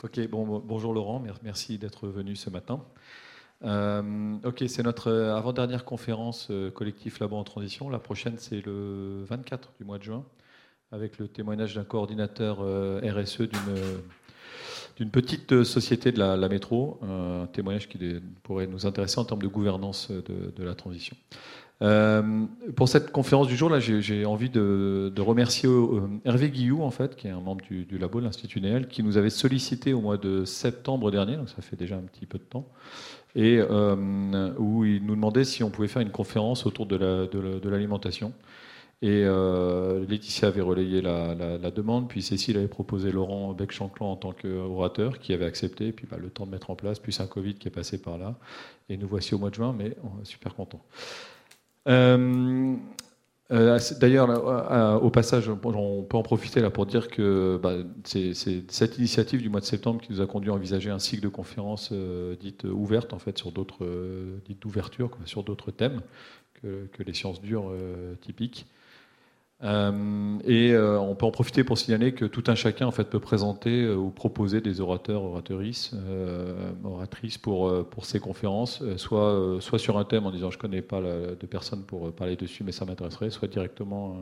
Ok, bonjour Laurent, merci d'être venu ce matin. Ok, c'est notre avant-dernière conférence collectif Labo en transition. La prochaine, c'est le 24 du mois de juin, avec le témoignage d'un coordinateur RSE d'une petite société de la métro, un témoignage qui pourrait nous intéresser en termes de gouvernance de la transition. Pour cette conférence du jour, là, j'ai envie de remercier Hervé Guilloux, en fait, qui est un membre du labo de l'Institut Néel, qui nous avait sollicité au mois de septembre dernier, donc ça fait déjà un petit peu de temps, et où il nous demandait si on pouvait faire une conférence autour de l'alimentation. Et Laetitia avait relayé la demande, puis Cécile avait proposé Laurent Bec-Chanclan en tant qu'orateur, qui avait accepté, et puis le temps de mettre en place, puis un Covid qui est passé par là. Et nous voici au mois de juin, mais on est super contents. D'ailleurs, au passage, on peut en profiter là pour dire que c'est cette initiative du mois de septembre qui nous a conduit à envisager un cycle de conférences dites ouvertes, en fait, sur d'autres dites d'ouverture, sur d'autres thèmes que les sciences dures typiques. On peut en profiter pour signaler que tout un chacun en fait peut présenter ou proposer des orateurs, oratrices pour ces conférences, soit sur un thème en disant je connais pas de personne pour parler dessus mais ça m'intéresserait, soit directement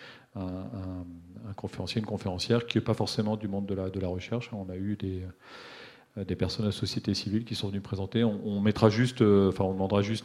un conférencier, une conférencière qui n'est pas forcément du monde de la recherche. On a eu des personnes de la société civile qui sont venues présenter. On mettra juste, on demandera juste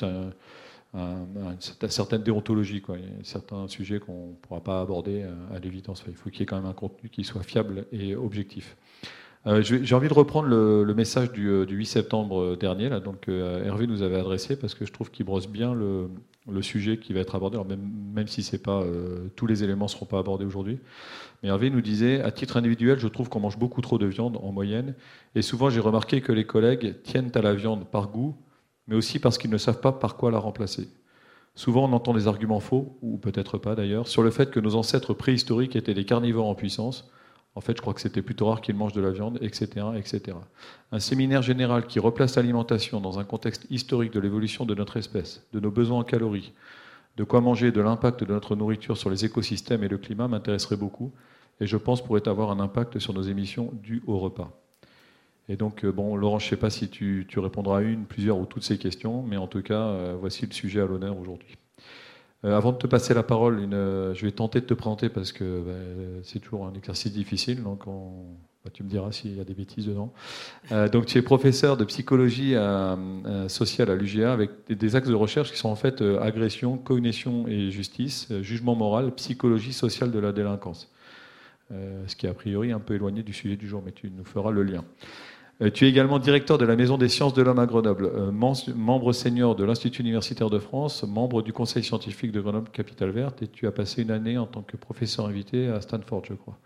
une certaine déontologie, quoi. Il y a certains sujets qu'on ne pourra pas aborder à l'évidence. Il faut qu'il y ait quand même un contenu qui soit fiable et objectif. J'ai envie de reprendre le message du 8 septembre dernier, là, donc Hervé nous avait adressé, parce que je trouve qu'il brosse bien le sujet qui va être abordé, alors même si c'est pas, tous les éléments ne seront pas abordés aujourd'hui. Mais Hervé nous disait, à titre individuel, je trouve qu'on mange beaucoup trop de viande en moyenne, et souvent j'ai remarqué que les collègues tiennent à la viande par goût, mais aussi parce qu'ils ne savent pas par quoi la remplacer. Souvent, on entend des arguments faux, ou peut-être pas d'ailleurs, sur le fait que nos ancêtres préhistoriques étaient des carnivores en puissance. En fait, je crois que c'était plutôt rare qu'ils mangent de la viande, etc., etc. Un séminaire général qui replace l'alimentation dans un contexte historique de l'évolution de notre espèce, de nos besoins en calories, de quoi manger, de l'impact de notre nourriture sur les écosystèmes et le climat m'intéresserait beaucoup, et je pense pourrait avoir un impact sur nos émissions dues au repas. Et donc, Laurent, je ne sais pas si tu répondras à une, plusieurs ou toutes ces questions, mais en tout cas, voici le sujet à l'honneur aujourd'hui. Avant de te passer la parole, je vais tenter de te présenter parce que c'est toujours un exercice difficile, donc tu me diras s'il y a des bêtises dedans. Donc, tu es professeur de psychologie sociale à l'UGA avec des axes de recherche qui sont en fait agression, cognition et justice, jugement moral, psychologie sociale de la délinquance. Ce qui est a priori un peu éloigné du sujet du jour, mais tu nous feras le lien. Tu es également directeur de la Maison des sciences de l'homme à Grenoble, membre senior de l'Institut universitaire de France, membre du conseil scientifique de Grenoble Capitale Verte, et tu as passé une année en tant que professeur invité à Stanford, je crois.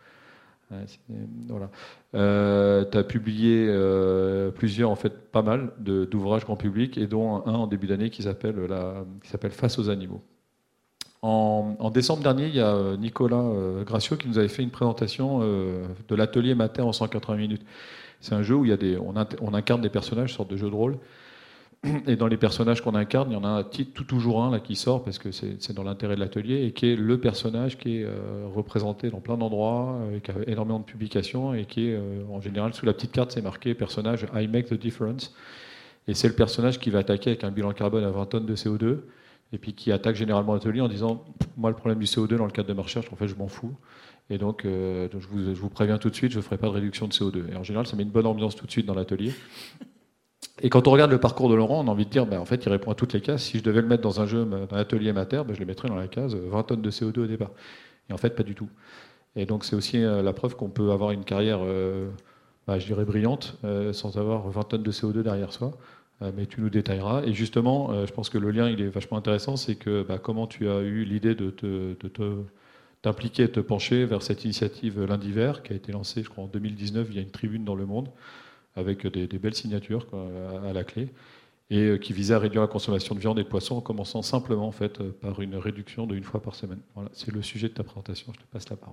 Voilà. Tu as publié plusieurs, en fait, pas mal d'ouvrages grand public, et dont un en début d'année qui s'appelle Face aux animaux. En décembre dernier, il y a Nicolas Graciot qui nous avait fait une présentation de l'atelier Mater en 180 minutes. C'est un jeu où on incarne des personnages, une sorte de jeu de rôle. Et dans les personnages qu'on incarne, il y en a toujours un là, qui sort, parce que c'est dans l'intérêt de l'atelier, et qui est le personnage qui est représenté dans plein d'endroits, qui a énormément de publications, et qui est en général sous la petite carte, c'est marqué personnage I make the difference. Et c'est le personnage qui va attaquer avec un bilan carbone à 20 tonnes de CO2, et puis qui attaque généralement l'atelier en disant moi, le problème du CO2 dans le cadre de ma recherche, en fait, je m'en fous. Et donc, je vous préviens tout de suite, je ne ferai pas de réduction de CO2. Et en général, ça met une bonne ambiance tout de suite dans l'atelier. Et quand on regarde le parcours de Laurent, on a envie de dire, en fait, il répond à toutes les cases. Si je devais le mettre dans un jeu, dans l'atelier Mater, je le mettrais dans la case 20 tonnes de CO2 au départ. Et en fait, pas du tout. Et donc, c'est aussi la preuve qu'on peut avoir une carrière, je dirais, brillante, sans avoir 20 tonnes de CO2 derrière soi. Mais tu nous détailleras. Et justement, je pense que le lien, il est vachement intéressant. C'est que comment tu as eu l'idée de t'impliquer et te pencher vers cette initiative Lundi Vert qui a été lancée, je crois, en 2019 via une tribune dans Le Monde, avec des belles signatures à la clé, et qui visait à réduire la consommation de viande et de poisson en commençant simplement en fait, par une réduction de 1 fois par semaine. Voilà, c'est le sujet de ta présentation. Je te passe la parole.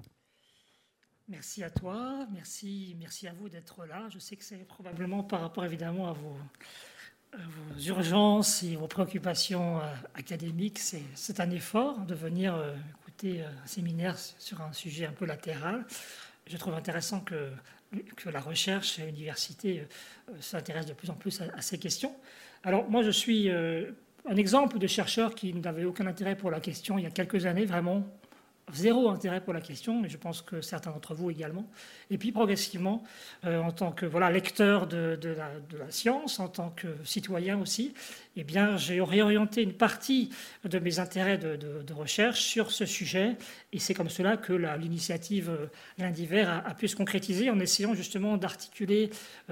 Merci à toi, merci à vous d'être là. Je sais que c'est probablement par rapport évidemment à vos urgences et vos préoccupations académiques, c'est un effort de venir écouter un séminaire sur un sujet un peu latéral. Je trouve intéressant que que la recherche et l'université s'intéressent de plus en plus à ces questions. Alors moi, je suis un exemple de chercheur qui n'avait aucun intérêt pour la question il y a quelques années, vraiment zéro intérêt pour la question, mais je pense que certains d'entre vous également. Et puis progressivement, en tant que lecteur de la science, en tant que citoyen aussi, eh bien, j'ai réorienté une partie de mes intérêts de recherche sur ce sujet. Et c'est comme cela que l'initiative Lundi Vert a pu se concrétiser en essayant justement d'articuler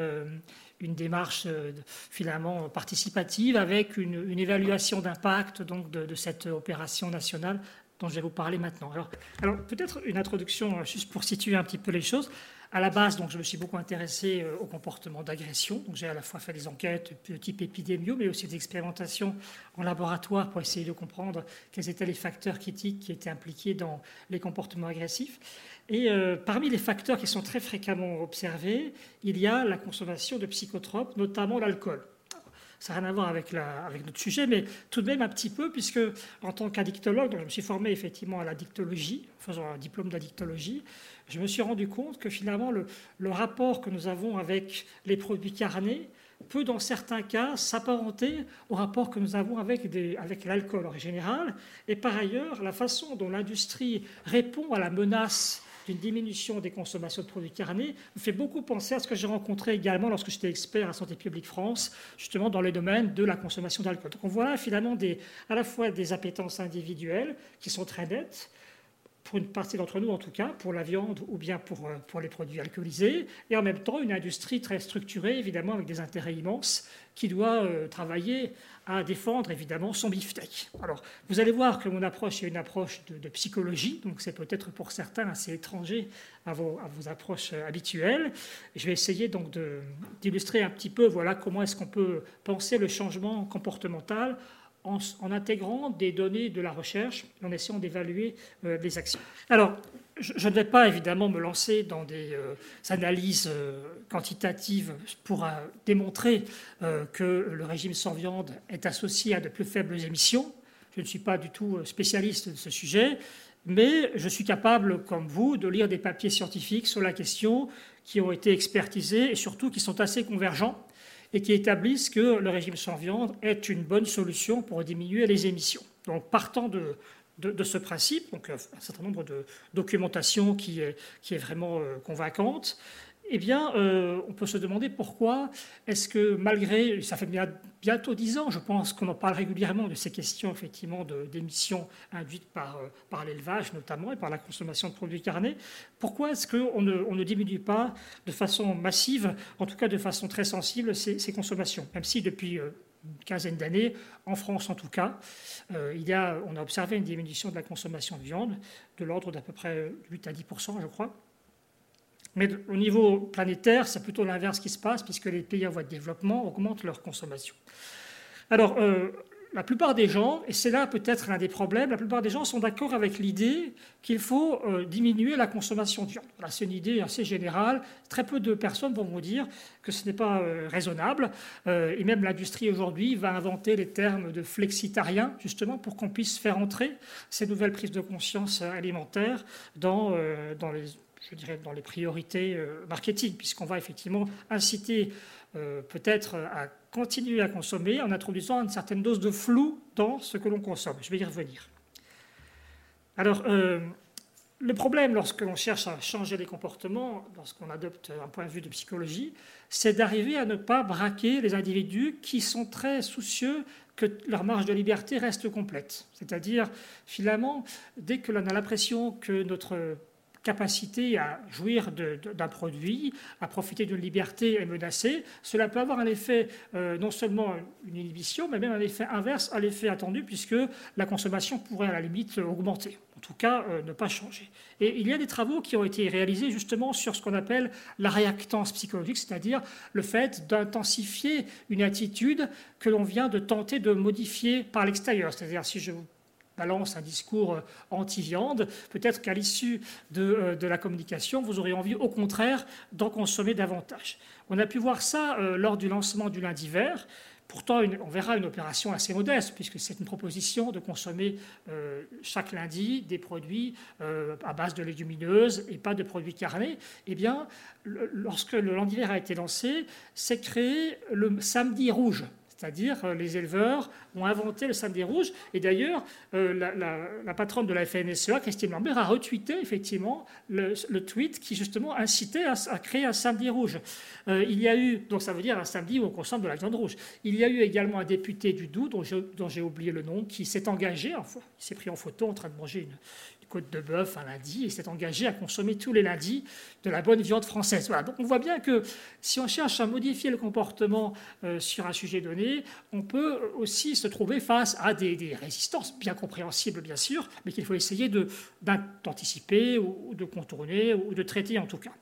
une démarche finalement participative avec une évaluation d'impact donc de cette opération nationale dont je vais vous parler maintenant. Alors peut-être une introduction juste pour situer un petit peu les choses. À la base, donc, je me suis beaucoup intéressé au comportement d'agression. Donc, j'ai à la fois fait des enquêtes de type épidémiologique, mais aussi des expérimentations en laboratoire pour essayer de comprendre quels étaient les facteurs critiques qui étaient impliqués dans les comportements agressifs. Et parmi les facteurs qui sont très fréquemment observés, il y a la consommation de psychotropes, notamment l'alcool. Ça n'a rien à voir avec notre sujet, mais tout de même un petit peu, puisque en tant qu'addictologue, donc je me suis formé effectivement à l'addictologie, en faisant un diplôme d'addictologie, je me suis rendu compte que finalement le rapport que nous avons avec les produits carnés peut dans certains cas s'apparenter au rapport que nous avons avec l'alcool en général, et par ailleurs la façon dont l'industrie répond à la menace d'une diminution des consommations de produits carnés me fait beaucoup penser à ce que j'ai rencontré également lorsque j'étais expert à Santé publique France, justement dans les domaines de la consommation d'alcool. Donc on voit finalement à la fois des appétences individuelles qui sont très nettes, pour une partie d'entre nous en tout cas, pour la viande ou bien pour les produits alcoolisés, et en même temps une industrie très structurée, évidemment avec des intérêts immenses, qui doit travailler à défendre évidemment son beefsteak. Alors vous allez voir que mon approche est une approche de psychologie, donc c'est peut-être pour certains assez étranger à vos approches habituelles. Je vais essayer donc d'illustrer un petit peu comment est-ce qu'on peut penser le changement comportemental en intégrant des données de la recherche et en essayant d'évaluer les actions. Alors, je ne vais pas évidemment me lancer dans des analyses quantitatives pour démontrer que le régime sans viande est associé à de plus faibles émissions. Je ne suis pas du tout spécialiste de ce sujet, mais je suis capable, comme vous, de lire des papiers scientifiques sur la question qui ont été expertisés et surtout qui sont assez convergents et qui établissent que le régime sans viande est une bonne solution pour diminuer les émissions. Donc, partant de ce principe, donc un certain nombre de documentation qui est vraiment convaincante, eh bien, on peut se demander pourquoi est-ce que malgré, ça fait bientôt 10 ans, je pense qu'on en parle régulièrement de ces questions effectivement d'émissions induites par l'élevage notamment et par la consommation de produits carnés, pourquoi est-ce qu'on ne diminue pas de façon massive, en tout cas de façon très sensible, ces consommations, même si depuis une quinzaine d'années, en France en tout cas, on a observé une diminution de la consommation de viande de l'ordre d'à peu près 8 à 10%, je crois. Mais au niveau planétaire, c'est plutôt l'inverse qui se passe, puisque les pays en voie de développement augmentent leur consommation. Alors, la plupart des gens, et c'est là peut-être l'un des problèmes, la plupart des gens sont d'accord avec l'idée qu'il faut diminuer la consommation de viande. Voilà, c'est une idée assez générale. Très peu de personnes vont vous dire que ce n'est pas raisonnable. Et même l'industrie aujourd'hui va inventer les termes de flexitarien, justement, pour qu'on puisse faire entrer ces nouvelles prises de conscience alimentaires dans les priorités marketing, puisqu'on va effectivement inciter peut-être à continuer à consommer en introduisant une certaine dose de flou dans ce que l'on consomme. Je vais y revenir. Alors, le problème lorsque l'on cherche à changer les comportements, lorsqu'on adopte un point de vue de psychologie, c'est d'arriver à ne pas braquer les individus qui sont très soucieux que leur marge de liberté reste complète. C'est-à-dire, finalement, dès que l'on a l'impression que notre capacité à jouir d'un produit, à profiter d'une liberté est menacée, cela peut avoir un effet, non seulement une inhibition, mais même un effet inverse à l'effet attendu, puisque la consommation pourrait à la limite augmenter, en tout cas ne pas changer. Et il y a des travaux qui ont été réalisés justement sur ce qu'on appelle la réactance psychologique, c'est-à-dire le fait d'intensifier une attitude que l'on vient de tenter de modifier par l'extérieur. C'est-à-dire si je vous balance un discours anti-viande, peut-être qu'à l'issue de la communication, vous aurez envie, au contraire, d'en consommer davantage. On a pu voir ça lors du lancement du lundi vert. Pourtant, on verra une opération assez modeste, puisque c'est une proposition de consommer chaque lundi des produits à base de légumineuses et pas de produits carnés. Eh bien, lorsque le lundi vert a été lancé, s'est créé le samedi rouge. C'est-à-dire, les éleveurs ont inventé le samedi rouge. Et d'ailleurs, la patronne de la FNSEA, Christine Lambert, a retweeté effectivement le tweet qui justement incitait à créer un samedi rouge. Il y a eu, donc ça veut dire un samedi où on consomme de la viande rouge. Il y a eu également un député du Doubs, dont j'ai oublié le nom, qui s'est engagé, il s'est pris en photo en train de manger une côte de bœuf un lundi et s'est engagé à consommer tous les lundis de la bonne viande française. Voilà. Donc on voit bien que si on cherche à modifier le comportement sur un sujet donné, on peut aussi se trouver face à des résistances bien compréhensibles bien sûr, mais qu'il faut essayer d'anticiper ou de contourner ou de traiter en tout cas.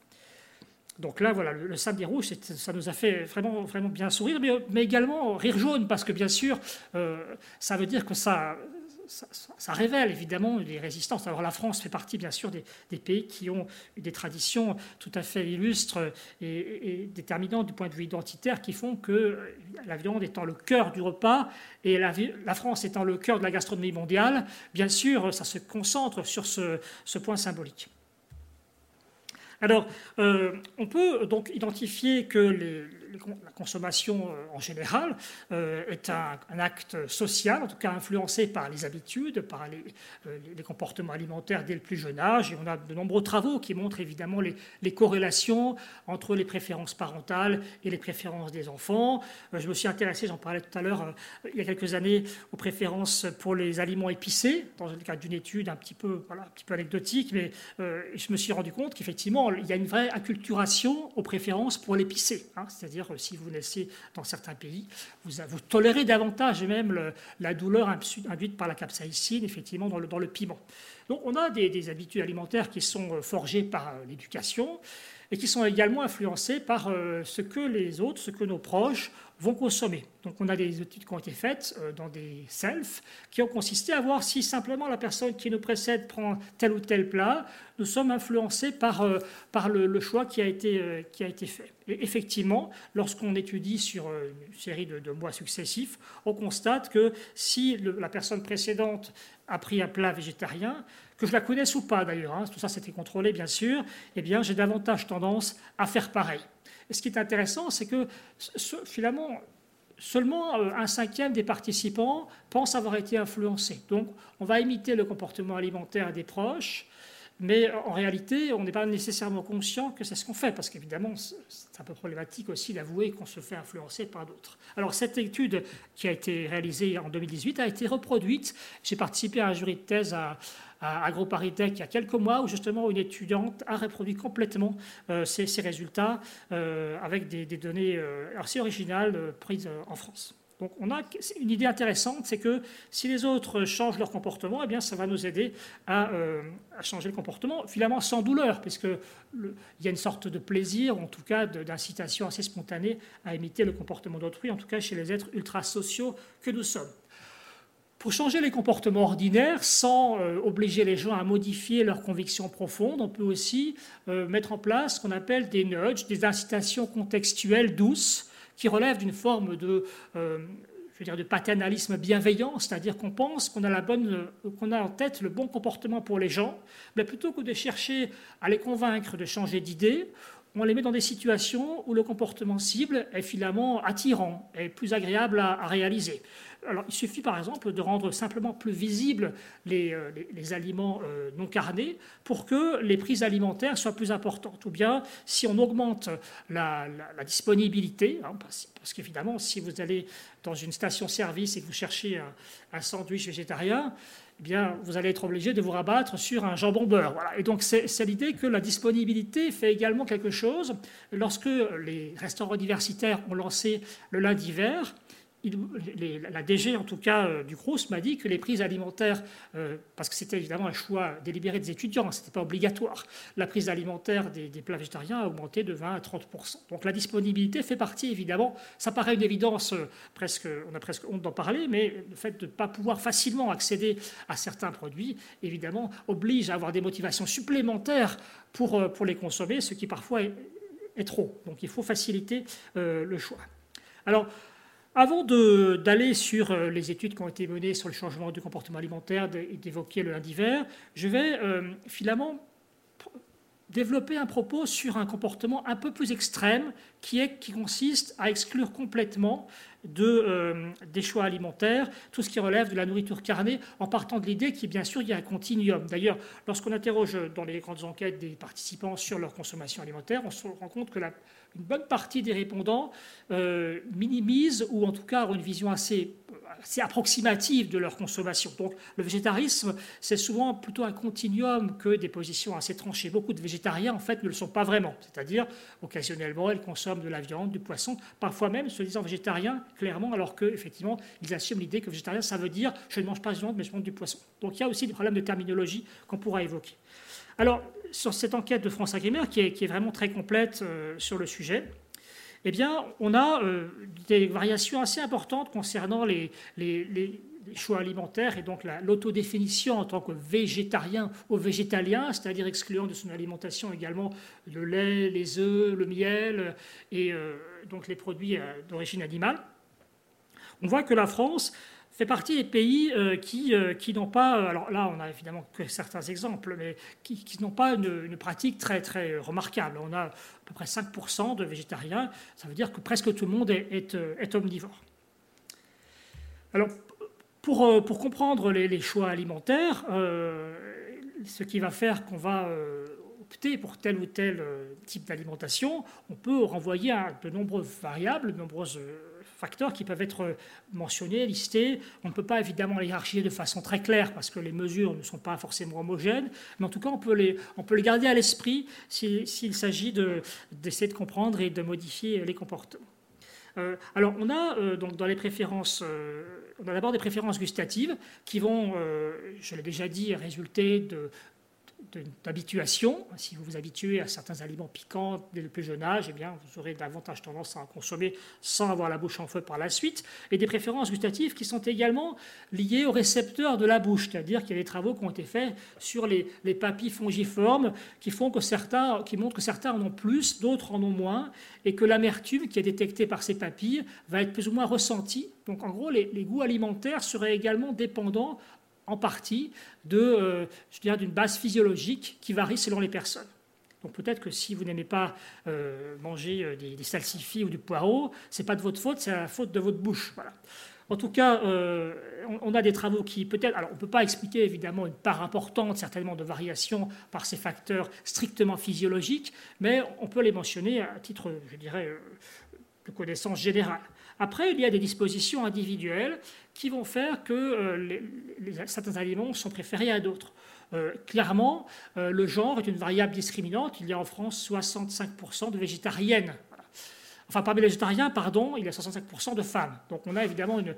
Donc là, voilà, le samedi rouge, ça nous a fait vraiment, vraiment bien sourire, mais également rire jaune, parce que bien sûr, ça veut dire que ça révèle évidemment les résistances. Alors la France fait partie bien sûr des pays qui ont des traditions tout à fait illustres et déterminantes du point de vue identitaire qui font que la viande étant le cœur du repas et la France étant le cœur de la gastronomie mondiale, bien sûr ça se concentre sur ce point symbolique. Alors, on peut donc identifier que la consommation en général est un acte social, en tout cas influencé par les habitudes, par les comportements alimentaires dès le plus jeune âge. Et on a de nombreux travaux qui montrent évidemment les corrélations entre les préférences parentales et les préférences des enfants. Je me suis intéressé, j'en parlais tout à l'heure, il y a quelques années, aux préférences pour les aliments épicés, dans le cadre d'une étude un petit peu anecdotique, mais je me suis rendu compte qu'effectivement, il y a une vraie acculturation aux préférences pour l'épicé. C'est-à-dire, si vous naissez dans certains pays, vous tolérez davantage même la douleur induite par la capsaïcine, effectivement, dans le piment. Donc, on a des habitudes alimentaires qui sont forgées par l'éducation et qui sont également influencées par ce que les autres, ce que nos proches vont consommer. Donc on a des études qui ont été faites dans des selfs qui ont consisté à voir si simplement la personne qui nous précède prend tel ou tel plat, nous sommes influencés par le choix qui a été fait. Et effectivement, lorsqu'on étudie sur une série de mois successifs, on constate que si la personne précédente a pris un plat végétarien, que je la connaisse ou pas d'ailleurs, tout ça c'était contrôlé bien sûr, eh bien j'ai davantage tendance à faire pareil. Et ce qui est intéressant, c'est que finalement, seulement un cinquième des participants pense avoir été influencé. Donc, on va imiter le comportement alimentaire des proches, mais en réalité, on n'est pas nécessairement conscient que c'est ce qu'on fait, parce qu'évidemment, c'est un peu problématique aussi d'avouer qu'on se fait influencer par d'autres. Alors, cette étude qui a été réalisée en 2018 a été reproduite. J'ai participé à un jury de thèse à AgroParisTech il y a quelques mois, où justement une étudiante a reproduit complètement ces résultats avec des données assez originales prises en France. Donc on a une idée intéressante, c'est que si les autres changent leur comportement, eh bien ça va nous aider à changer le comportement, finalement sans douleur, puisqu'il y a une sorte de plaisir, ou en tout cas d'incitation assez spontanée à imiter le comportement d'autrui, en tout cas chez les êtres ultra-sociaux que nous sommes. Pour changer les comportements ordinaires, sans obliger les gens à modifier leurs convictions profondes, on peut aussi mettre en place ce qu'on appelle des nudges, des incitations contextuelles douces, qui relèvent d'une forme de paternalisme bienveillant, c'est-à-dire qu'on pense qu'on a en tête le bon comportement pour les gens, mais plutôt que de chercher à les convaincre de changer d'idée, on les met dans des situations où le comportement cible est finalement attirant et plus agréable à réaliser. Alors, il suffit par exemple de rendre simplement plus visibles les aliments non carnés pour que les prises alimentaires soient plus importantes. Ou bien, si on augmente la disponibilité, parce qu'évidemment, si vous allez dans une station-service et que vous cherchez un sandwich végétarien, eh bien, vous allez être obligé de vous rabattre sur un jambon beurre. Voilà. Et donc, c'est l'idée que la disponibilité fait également quelque chose. Lorsque les restaurants universitaires ont lancé le lundi vert, la DG, en tout cas, du Crous, m'a dit que les prises alimentaires, parce que c'était évidemment un choix délibéré des étudiants, ce n'était pas obligatoire, la prise alimentaire des plats végétariens a augmenté de 20 à 30%. Donc la disponibilité fait partie, évidemment, ça paraît une évidence, on a presque honte d'en parler, mais le fait de ne pas pouvoir facilement accéder à certains produits, évidemment, oblige à avoir des motivations supplémentaires pour les consommer, ce qui parfois est trop. Donc il faut faciliter le choix. Alors, avant d'aller sur les études qui ont été menées sur le changement du comportement alimentaire et d'évoquer le lundi vert, je vais finalement développer un propos sur un comportement un peu plus extrême qui consiste à exclure complètement des choix alimentaires tout ce qui relève de la nourriture carnée, en partant de l'idée qu'il bien sûr il y a un continuum. D'ailleurs, lorsqu'on interroge dans les grandes enquêtes des participants sur leur consommation alimentaire, on se rend compte que une bonne partie des répondants minimisent ou en tout cas ont une vision assez approximative de leur consommation. Donc le végétarisme, c'est souvent plutôt un continuum que des positions assez tranchées. Beaucoup de végétariens, en fait, ne le sont pas vraiment. C'est-à-dire, occasionnellement, ils consomment de la viande, du poisson, parfois même se disant végétariens, clairement, alors qu'effectivement, ils assument l'idée que végétarien, ça veut dire je ne mange pas de viande, mais je mange du poisson. Donc il y a aussi des problèmes de terminologie qu'on pourra évoquer. Alors, sur cette enquête de France Agrimaire, qui est vraiment très complète sur le sujet, eh bien, on a des variations assez importantes concernant les choix alimentaires et donc l'autodéfinition en tant que végétarien ou végétalien, c'est-à-dire excluant de son alimentation également le lait, les œufs, le miel et donc les produits d'origine animale. On voit que la France fait partie des pays qui n'ont pas, alors là on a évidemment que certains exemples, mais qui n'ont pas une pratique très, très remarquable. On a à peu près 5% de végétariens, ça veut dire que presque tout le monde est omnivore. Alors, pour comprendre les choix alimentaires, ce qui va faire qu'on va opter pour tel ou tel type d'alimentation, on peut renvoyer à de nombreuses variables, de nombreuses facteurs qui peuvent être mentionnés, listés. On ne peut pas évidemment les hiérarchiser de façon très claire parce que les mesures ne sont pas forcément homogènes, mais en tout cas on peut les garder à l'esprit s'il s'agit d'essayer de comprendre et de modifier les comportements. Alors on a donc dans les préférences, on a d'abord des préférences gustatives qui vont, je l'ai déjà dit, résulter d'habituation. Si vous vous habituez à certains aliments piquants dès le plus jeune âge, eh bien, vous aurez davantage tendance à en consommer sans avoir la bouche en feu par la suite. Et des préférences gustatives qui sont également liées aux récepteurs de la bouche, c'est-à-dire qu'il y a des travaux qui ont été faits sur les papilles fongiformes qui montrent que certains en ont plus, d'autres en ont moins, et que l'amertume qui est détectée par ces papilles va être plus ou moins ressentie. Donc en gros, les goûts alimentaires seraient également dépendants en partie d'une base physiologique qui varie selon les personnes. Donc peut-être que si vous n'aimez pas manger des salsifis ou du poireau, ce n'est pas de votre faute, c'est la faute de votre bouche. Voilà. En tout cas, on a des travaux qui peut-être... Alors on ne peut pas expliquer évidemment une part importante certainement de variation par ces facteurs strictement physiologiques, mais on peut les mentionner à titre, je dirais, de connaissance générale. Après, il y a des dispositions individuelles qui vont faire que certains aliments sont préférés à d'autres. Clairement, le genre est une variable discriminante. Il y a en France 65% de végétariennes. Voilà. Enfin, parmi les végétariens, il y a 65% de femmes. Donc on a évidemment une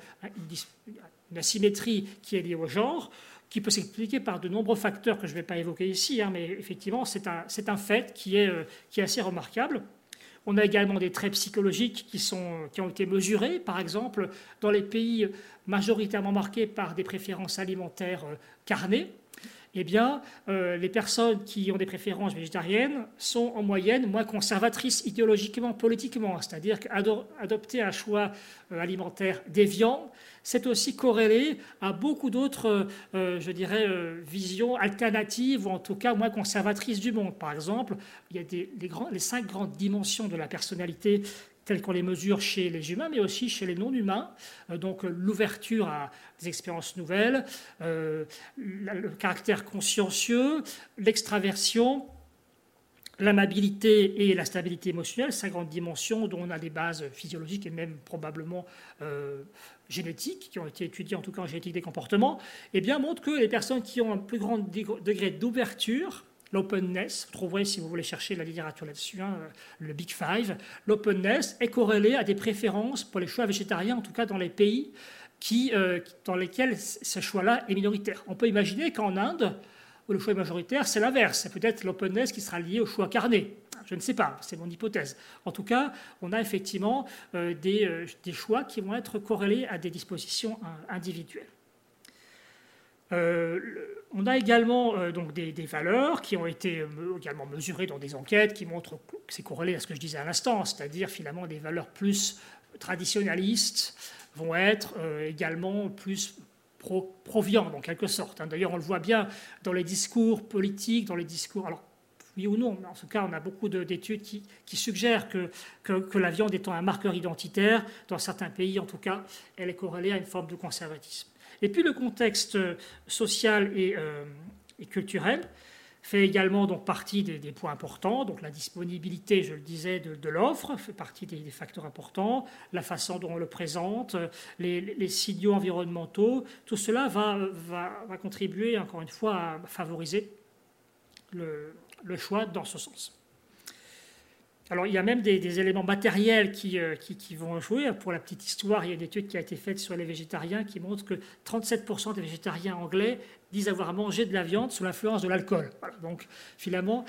asymétrie qui est liée au genre, qui peut s'expliquer par de nombreux facteurs que je ne vais pas évoquer ici, mais effectivement, c'est un fait qui est assez remarquable. On a également des traits psychologiques qui ont été mesurés. Par exemple, dans les pays majoritairement marqués par des préférences alimentaires carnées, eh bien, les personnes qui ont des préférences végétariennes sont en moyenne moins conservatrices idéologiquement, politiquement. C'est-à-dire qu'adopter un choix alimentaire déviant, c'est aussi corrélé à beaucoup d'autres, visions alternatives ou en tout cas moins conservatrices du monde. Par exemple, il y a les 5 grandes dimensions de la personnalité telles qu'on les mesure chez les humains, mais aussi chez les non-humains. Donc l'ouverture à des expériences nouvelles, le caractère consciencieux, l'extraversion, l'amabilité et la stabilité émotionnelle, 5 grandes dimensions dont on a des bases physiologiques et même probablement génétiques, qui ont été étudiées en tout cas en génétique des comportements, eh bien, montrent que les personnes qui ont un plus grand degré d'ouverture l'openness, vous trouverez si vous voulez chercher la littérature là-dessus, le Big Five, l'openness est corrélé à des préférences pour les choix végétariens, en tout cas dans les pays dans lesquels ce choix-là est minoritaire. On peut imaginer qu'en Inde, où le choix est majoritaire, c'est l'inverse. C'est peut-être l'openness qui sera lié au choix carné. Je ne sais pas, c'est mon hypothèse. En tout cas, on a effectivement des choix qui vont être corrélés à des dispositions individuelles. On a également donc des valeurs qui ont été également mesurées dans des enquêtes qui montrent que c'est corrélé à ce que je disais à l'instant, c'est-à-dire finalement des valeurs plus traditionnalistes vont être également plus pro-viande en quelque sorte. D'ailleurs, on le voit bien dans les discours politiques, dans les discours... Alors, oui ou non, mais en tout cas, on a beaucoup d'études qui suggèrent que la viande étant un marqueur identitaire, dans certains pays en tout cas, elle est corrélée à une forme de conservatisme. Et puis le contexte social et culturel fait également donc partie des points importants. Donc la disponibilité, je le disais, de l'offre fait partie des facteurs importants. La façon dont on le présente, les signaux environnementaux, tout cela va contribuer, encore une fois, à favoriser le choix dans ce sens. Alors, il y a même des éléments matériels qui vont jouer. Pour la petite histoire, il y a une étude qui a été faite sur les végétariens qui montre que 37% des végétariens anglais disent avoir mangé de la viande sous l'influence de l'alcool. Voilà, donc, finalement,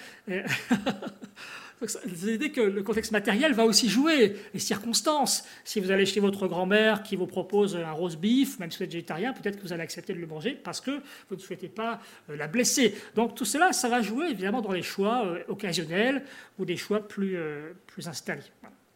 c'est l'idée que le contexte matériel va aussi jouer, les circonstances. Si vous allez chez votre grand-mère qui vous propose un roast beef, même si vous êtes végétarien, peut-être que vous allez accepter de le manger parce que vous ne souhaitez pas la blesser. Donc tout cela, ça va jouer évidemment dans les choix occasionnels ou des choix plus installés.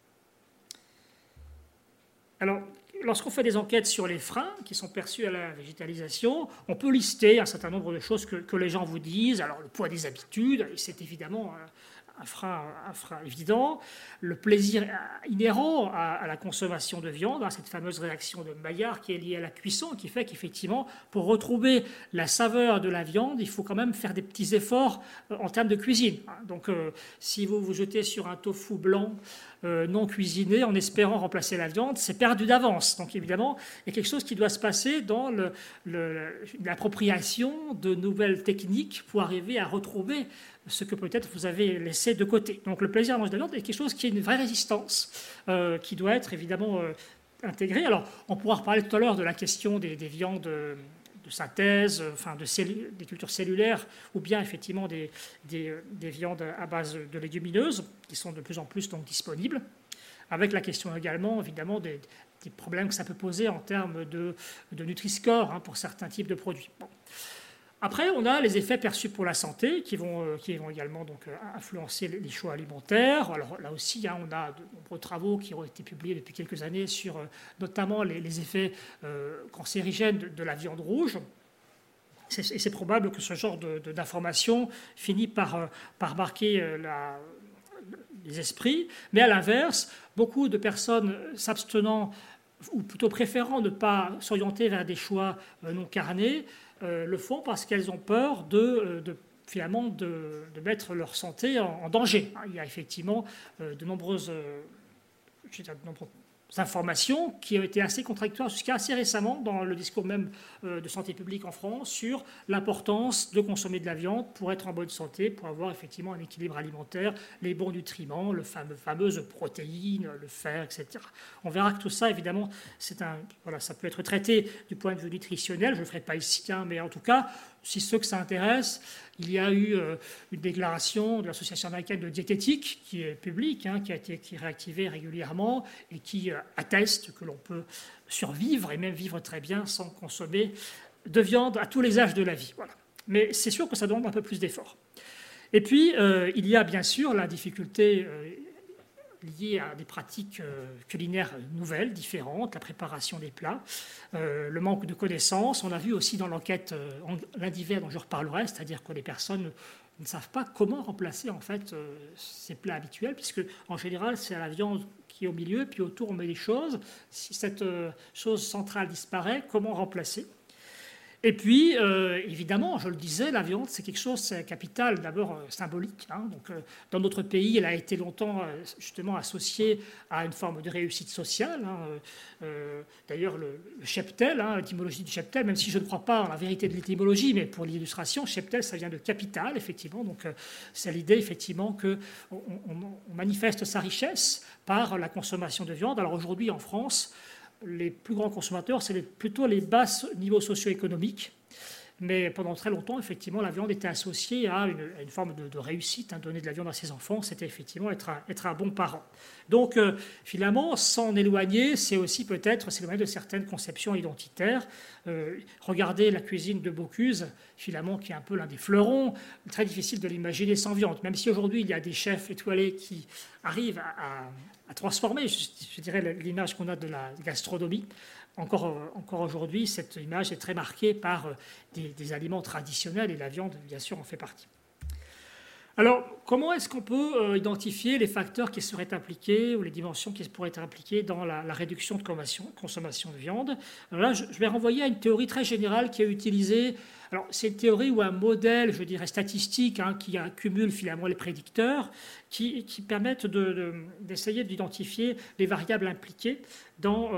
Alors, lorsqu'on fait des enquêtes sur les freins qui sont perçus à la végétalisation, on peut lister un certain nombre de choses que les gens vous disent. Alors, le poids des habitudes, c'est évidemment un frein évident, le plaisir inhérent à la consommation de viande, cette fameuse réaction de Maillard qui est liée à la cuisson, qui fait qu'effectivement, pour retrouver la saveur de la viande, il faut quand même faire des petits efforts en termes de cuisine. Donc, si vous vous jetez sur un tofu blanc non cuisiné en espérant remplacer la viande, c'est perdu d'avance. Donc évidemment, il y a quelque chose qui doit se passer dans l'appropriation de nouvelles techniques pour arriver à retrouver ce que peut-être vous avez laissé de côté. Donc le plaisir à manger de la viande est quelque chose qui a une vraie résistance, qui doit être évidemment intégrée. Alors on pourra reparler tout à l'heure de la question des viandes de synthèse, enfin des cultures cellulaires, ou bien effectivement des viandes à base de légumineuses, qui sont de plus en plus donc disponibles, avec la question également évidemment des problèmes que ça peut poser en termes de Nutri-Score pour certains types de produits. Bon. Après, on a les effets perçus pour la santé qui vont également donc, influencer les choix alimentaires. Alors là aussi, on a de nombreux travaux qui ont été publiés depuis quelques années sur notamment les effets cancérigènes de la viande rouge. Et c'est probable que ce genre d'information finit par marquer les esprits. Mais à l'inverse, beaucoup de personnes s'abstenant ou plutôt préférant ne pas s'orienter vers des choix non carnés, le font parce qu'elles ont peur finalement de mettre leur santé en danger. Il y a effectivement de nombreuses informations qui ont été assez contradictoires jusqu'à assez récemment dans le discours même de santé publique en France sur l'importance de consommer de la viande pour être en bonne santé, pour avoir effectivement un équilibre alimentaire, les bons nutriments, les fameuses protéines, le fer, etc. On verra que tout ça, évidemment, ça peut être traité du point de vue nutritionnel, je ne le ferai pas ici, mais en tout cas, si ceux que ça intéresse, il y a eu une déclaration de l'Association américaine de diététique qui est publique, qui est réactivée régulièrement et qui atteste que l'on peut survivre et même vivre très bien sans consommer de viande à tous les âges de la vie. Voilà. Mais c'est sûr que ça demande un peu plus d'efforts. Et puis, il y a bien sûr la difficulté liée à des pratiques culinaires nouvelles, différentes, la préparation des plats, le manque de connaissances. On a vu aussi dans l'enquête l'Indiver dont je reparlerai, c'est-à-dire que les personnes ne savent pas comment remplacer en fait ces plats habituels, puisque en général c'est la viande qui est au milieu, puis autour on met des choses. Si cette chose centrale disparaît, comment remplacer ? Et puis, évidemment, je le disais, la viande, c'est quelque chose, c'est un capital d'abord symbolique. Donc, dans notre pays, elle a été longtemps justement associée à une forme de réussite sociale. D'ailleurs, le cheptel, l'étymologie du cheptel, même si je ne crois pas en la vérité de l'étymologie, mais pour l'illustration, cheptel, ça vient de capital, effectivement. Donc, c'est l'idée, effectivement, qu'on manifeste sa richesse par la consommation de viande. Alors, aujourd'hui, en France, les plus grands consommateurs, c'est plutôt les bas niveaux socio-économiques. Mais pendant très longtemps, effectivement, la viande était associée à une forme de réussite. Donner de la viande à ses enfants, c'était effectivement être un bon parent. Donc, finalement, s'en éloigner, c'est aussi peut-être s'éloigner de certaines conceptions identitaires. Regardez la cuisine de Bocuse, finalement, qui est un peu l'un des fleurons. Très difficile de l'imaginer sans viande, même si aujourd'hui, il y a des chefs étoilés qui arrivent à transformer, je dirais, l'image qu'on a de la gastronomie. Encore aujourd'hui, cette image est très marquée par des aliments traditionnels et la viande, bien sûr, en fait partie. Alors, comment est-ce qu'on peut identifier les facteurs qui seraient impliqués ou les dimensions qui pourraient être impliquées dans la réduction de consommation de viande? Alors là, je vais renvoyer à une théorie très générale qui est utilisée. Alors, c'est une théorie ou un modèle, je dirais, statistique, qui accumule finalement les prédicteurs, qui permettent d'essayer d'identifier les variables impliquées dans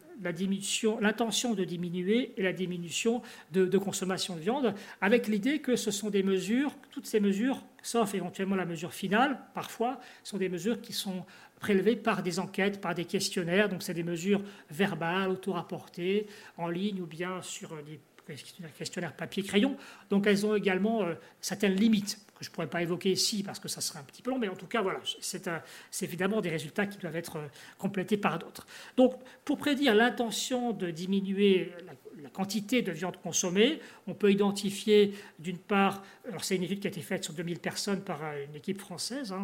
l'intention de diminuer et la diminution de consommation de viande, avec l'idée que ce sont des mesures, toutes ces mesures, sauf éventuellement la mesure finale, parfois, sont des mesures qui sont prélevées par des enquêtes, par des questionnaires, donc c'est des mesures verbales, auto-rapportées, en ligne ou bien sur des questionnaires papier-crayon. Donc elles ont également certaines limites que je ne pourrais pas évoquer ici parce que ça serait un petit peu long, mais en tout cas, voilà, c'est évidemment des résultats qui doivent être complétés par d'autres. Donc, pour prédire l'intention de diminuer la quantité de viande consommée, on peut identifier d'une part, alors c'est une étude qui a été faite sur 2000 personnes par une équipe française,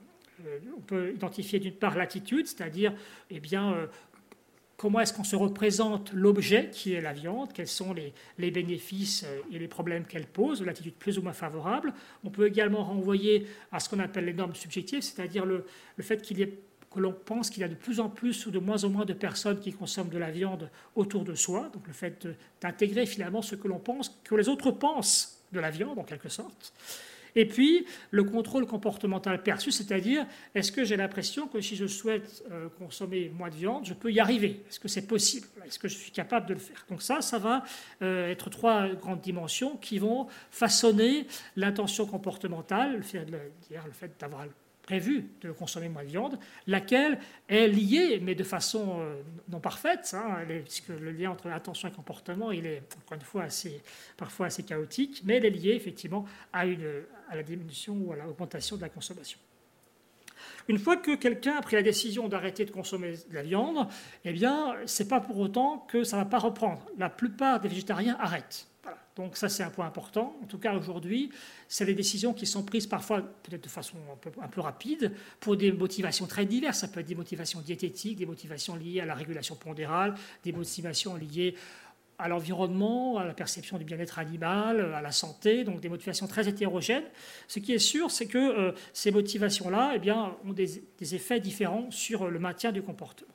on peut identifier d'une part l'attitude, c'est-à-dire, comment est-ce qu'on se représente l'objet qui est la viande, quels sont les bénéfices et les problèmes qu'elle pose, l'attitude plus ou moins favorable. On peut également renvoyer à ce qu'on appelle les normes subjectives, c'est-à-dire le fait que l'on pense qu'il y a de plus en plus ou de moins en moins de personnes qui consomment de la viande autour de soi, donc le fait d'intégrer finalement ce que l'on pense, que les autres pensent de la viande en quelque sorte. Et puis, le contrôle comportemental perçu, c'est-à-dire, est-ce que j'ai l'impression que si je souhaite consommer moins de viande, je peux y arriver? Est-ce que c'est possible? Est-ce que je suis capable de le faire? Donc ça va être trois grandes dimensions qui vont façonner l'intention comportementale, le fait d'avoir prévu de consommer moins de viande, laquelle est liée, mais de façon non parfaite, puisque le lien entre attention et comportement, il est, encore une fois, parfois assez chaotique, mais elle est liée effectivement à la diminution ou à l'augmentation de la consommation. Une fois que quelqu'un a pris la décision d'arrêter de consommer de la viande, ce n'est pas pour autant que ça ne va pas reprendre. La plupart des végétariens arrêtent. Voilà. Donc ça, c'est un point important. En tout cas, aujourd'hui, c'est des décisions qui sont prises parfois, peut-être de façon un peu rapide, pour des motivations très diverses. Ça peut être des motivations diététiques, des motivations liées à la régulation pondérale, des motivations liées à l'environnement, à la perception du bien-être animal, à la santé, donc des motivations très hétérogènes. Ce qui est sûr, c'est que ces motivations-là ont des effets différents sur le maintien du comportement.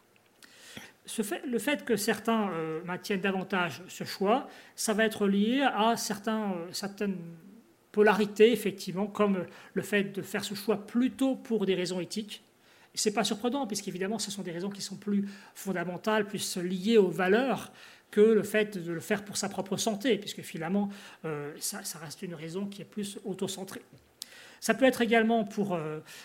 Le fait que certains maintiennent davantage ce choix, ça va être lié à certaines polarités, effectivement, comme le fait de faire ce choix plutôt pour des raisons éthiques. Et ce n'est pas surprenant, puisqu'évidemment, ce sont des raisons qui sont plus fondamentales, plus liées aux valeurs, que le fait de le faire pour sa propre santé, puisque finalement, ça reste une raison qui est plus autocentrée. Ça peut être également pour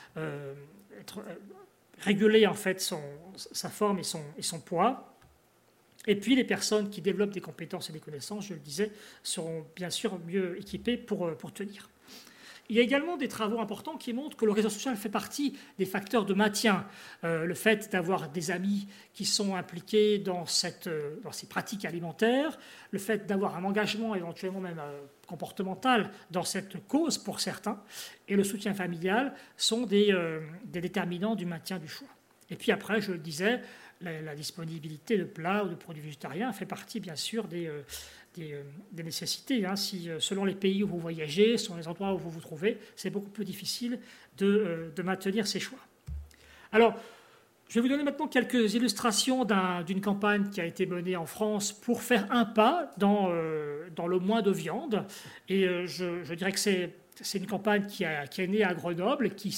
réguler en fait sa forme et son poids. Et puis les personnes qui développent des compétences et des connaissances, je le disais, seront bien sûr mieux équipées pour tenir. Il y a également des travaux importants qui montrent que le réseau social fait partie des facteurs de maintien. Le fait d'avoir des amis qui sont impliqués dans ces pratiques alimentaires, le fait d'avoir un engagement éventuellement même comportemental dans cette cause pour certains, et le soutien familial sont des déterminants du maintien du choix. Et puis après, je le disais, la disponibilité de plats ou de produits végétariens fait partie bien sûr des nécessités. Selon les pays où vous voyagez, selon les endroits où vous vous trouvez, c'est beaucoup plus difficile de maintenir ces choix. Alors, Je vais vous donner maintenant quelques illustrations d'une campagne qui a été menée en France pour faire un pas dans le moins de viande. Et je dirais que c'est une campagne qui est née à Grenoble, qui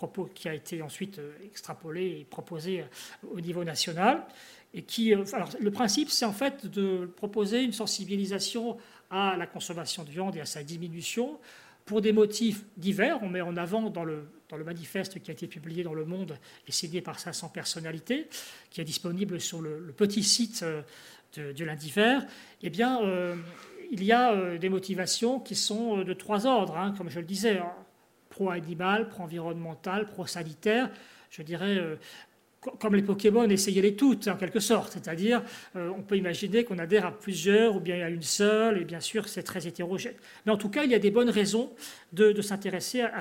a été ensuite extrapolée et proposée au niveau national. Et alors, le principe, c'est en fait de proposer une sensibilisation à la consommation de viande et à sa diminution pour des motifs divers. On met en avant dans le manifeste qui a été publié dans Le Monde et signé par 500 personnalités, qui est disponible sur le petit site de l'Indiver. Eh bien, il y a des motivations qui sont de 3 ordres, hein, comme je le disais, hein, pro-animal, pro-environnemental, pro-sanitaire. Je dirais, comme les Pokémon, essayez-les toutes, en quelque sorte. C'est-à-dire, on peut imaginer qu'on adhère à plusieurs ou bien à une seule, et bien sûr, c'est très hétérogène. Mais en tout cas, il y a des bonnes raisons de s'intéresser à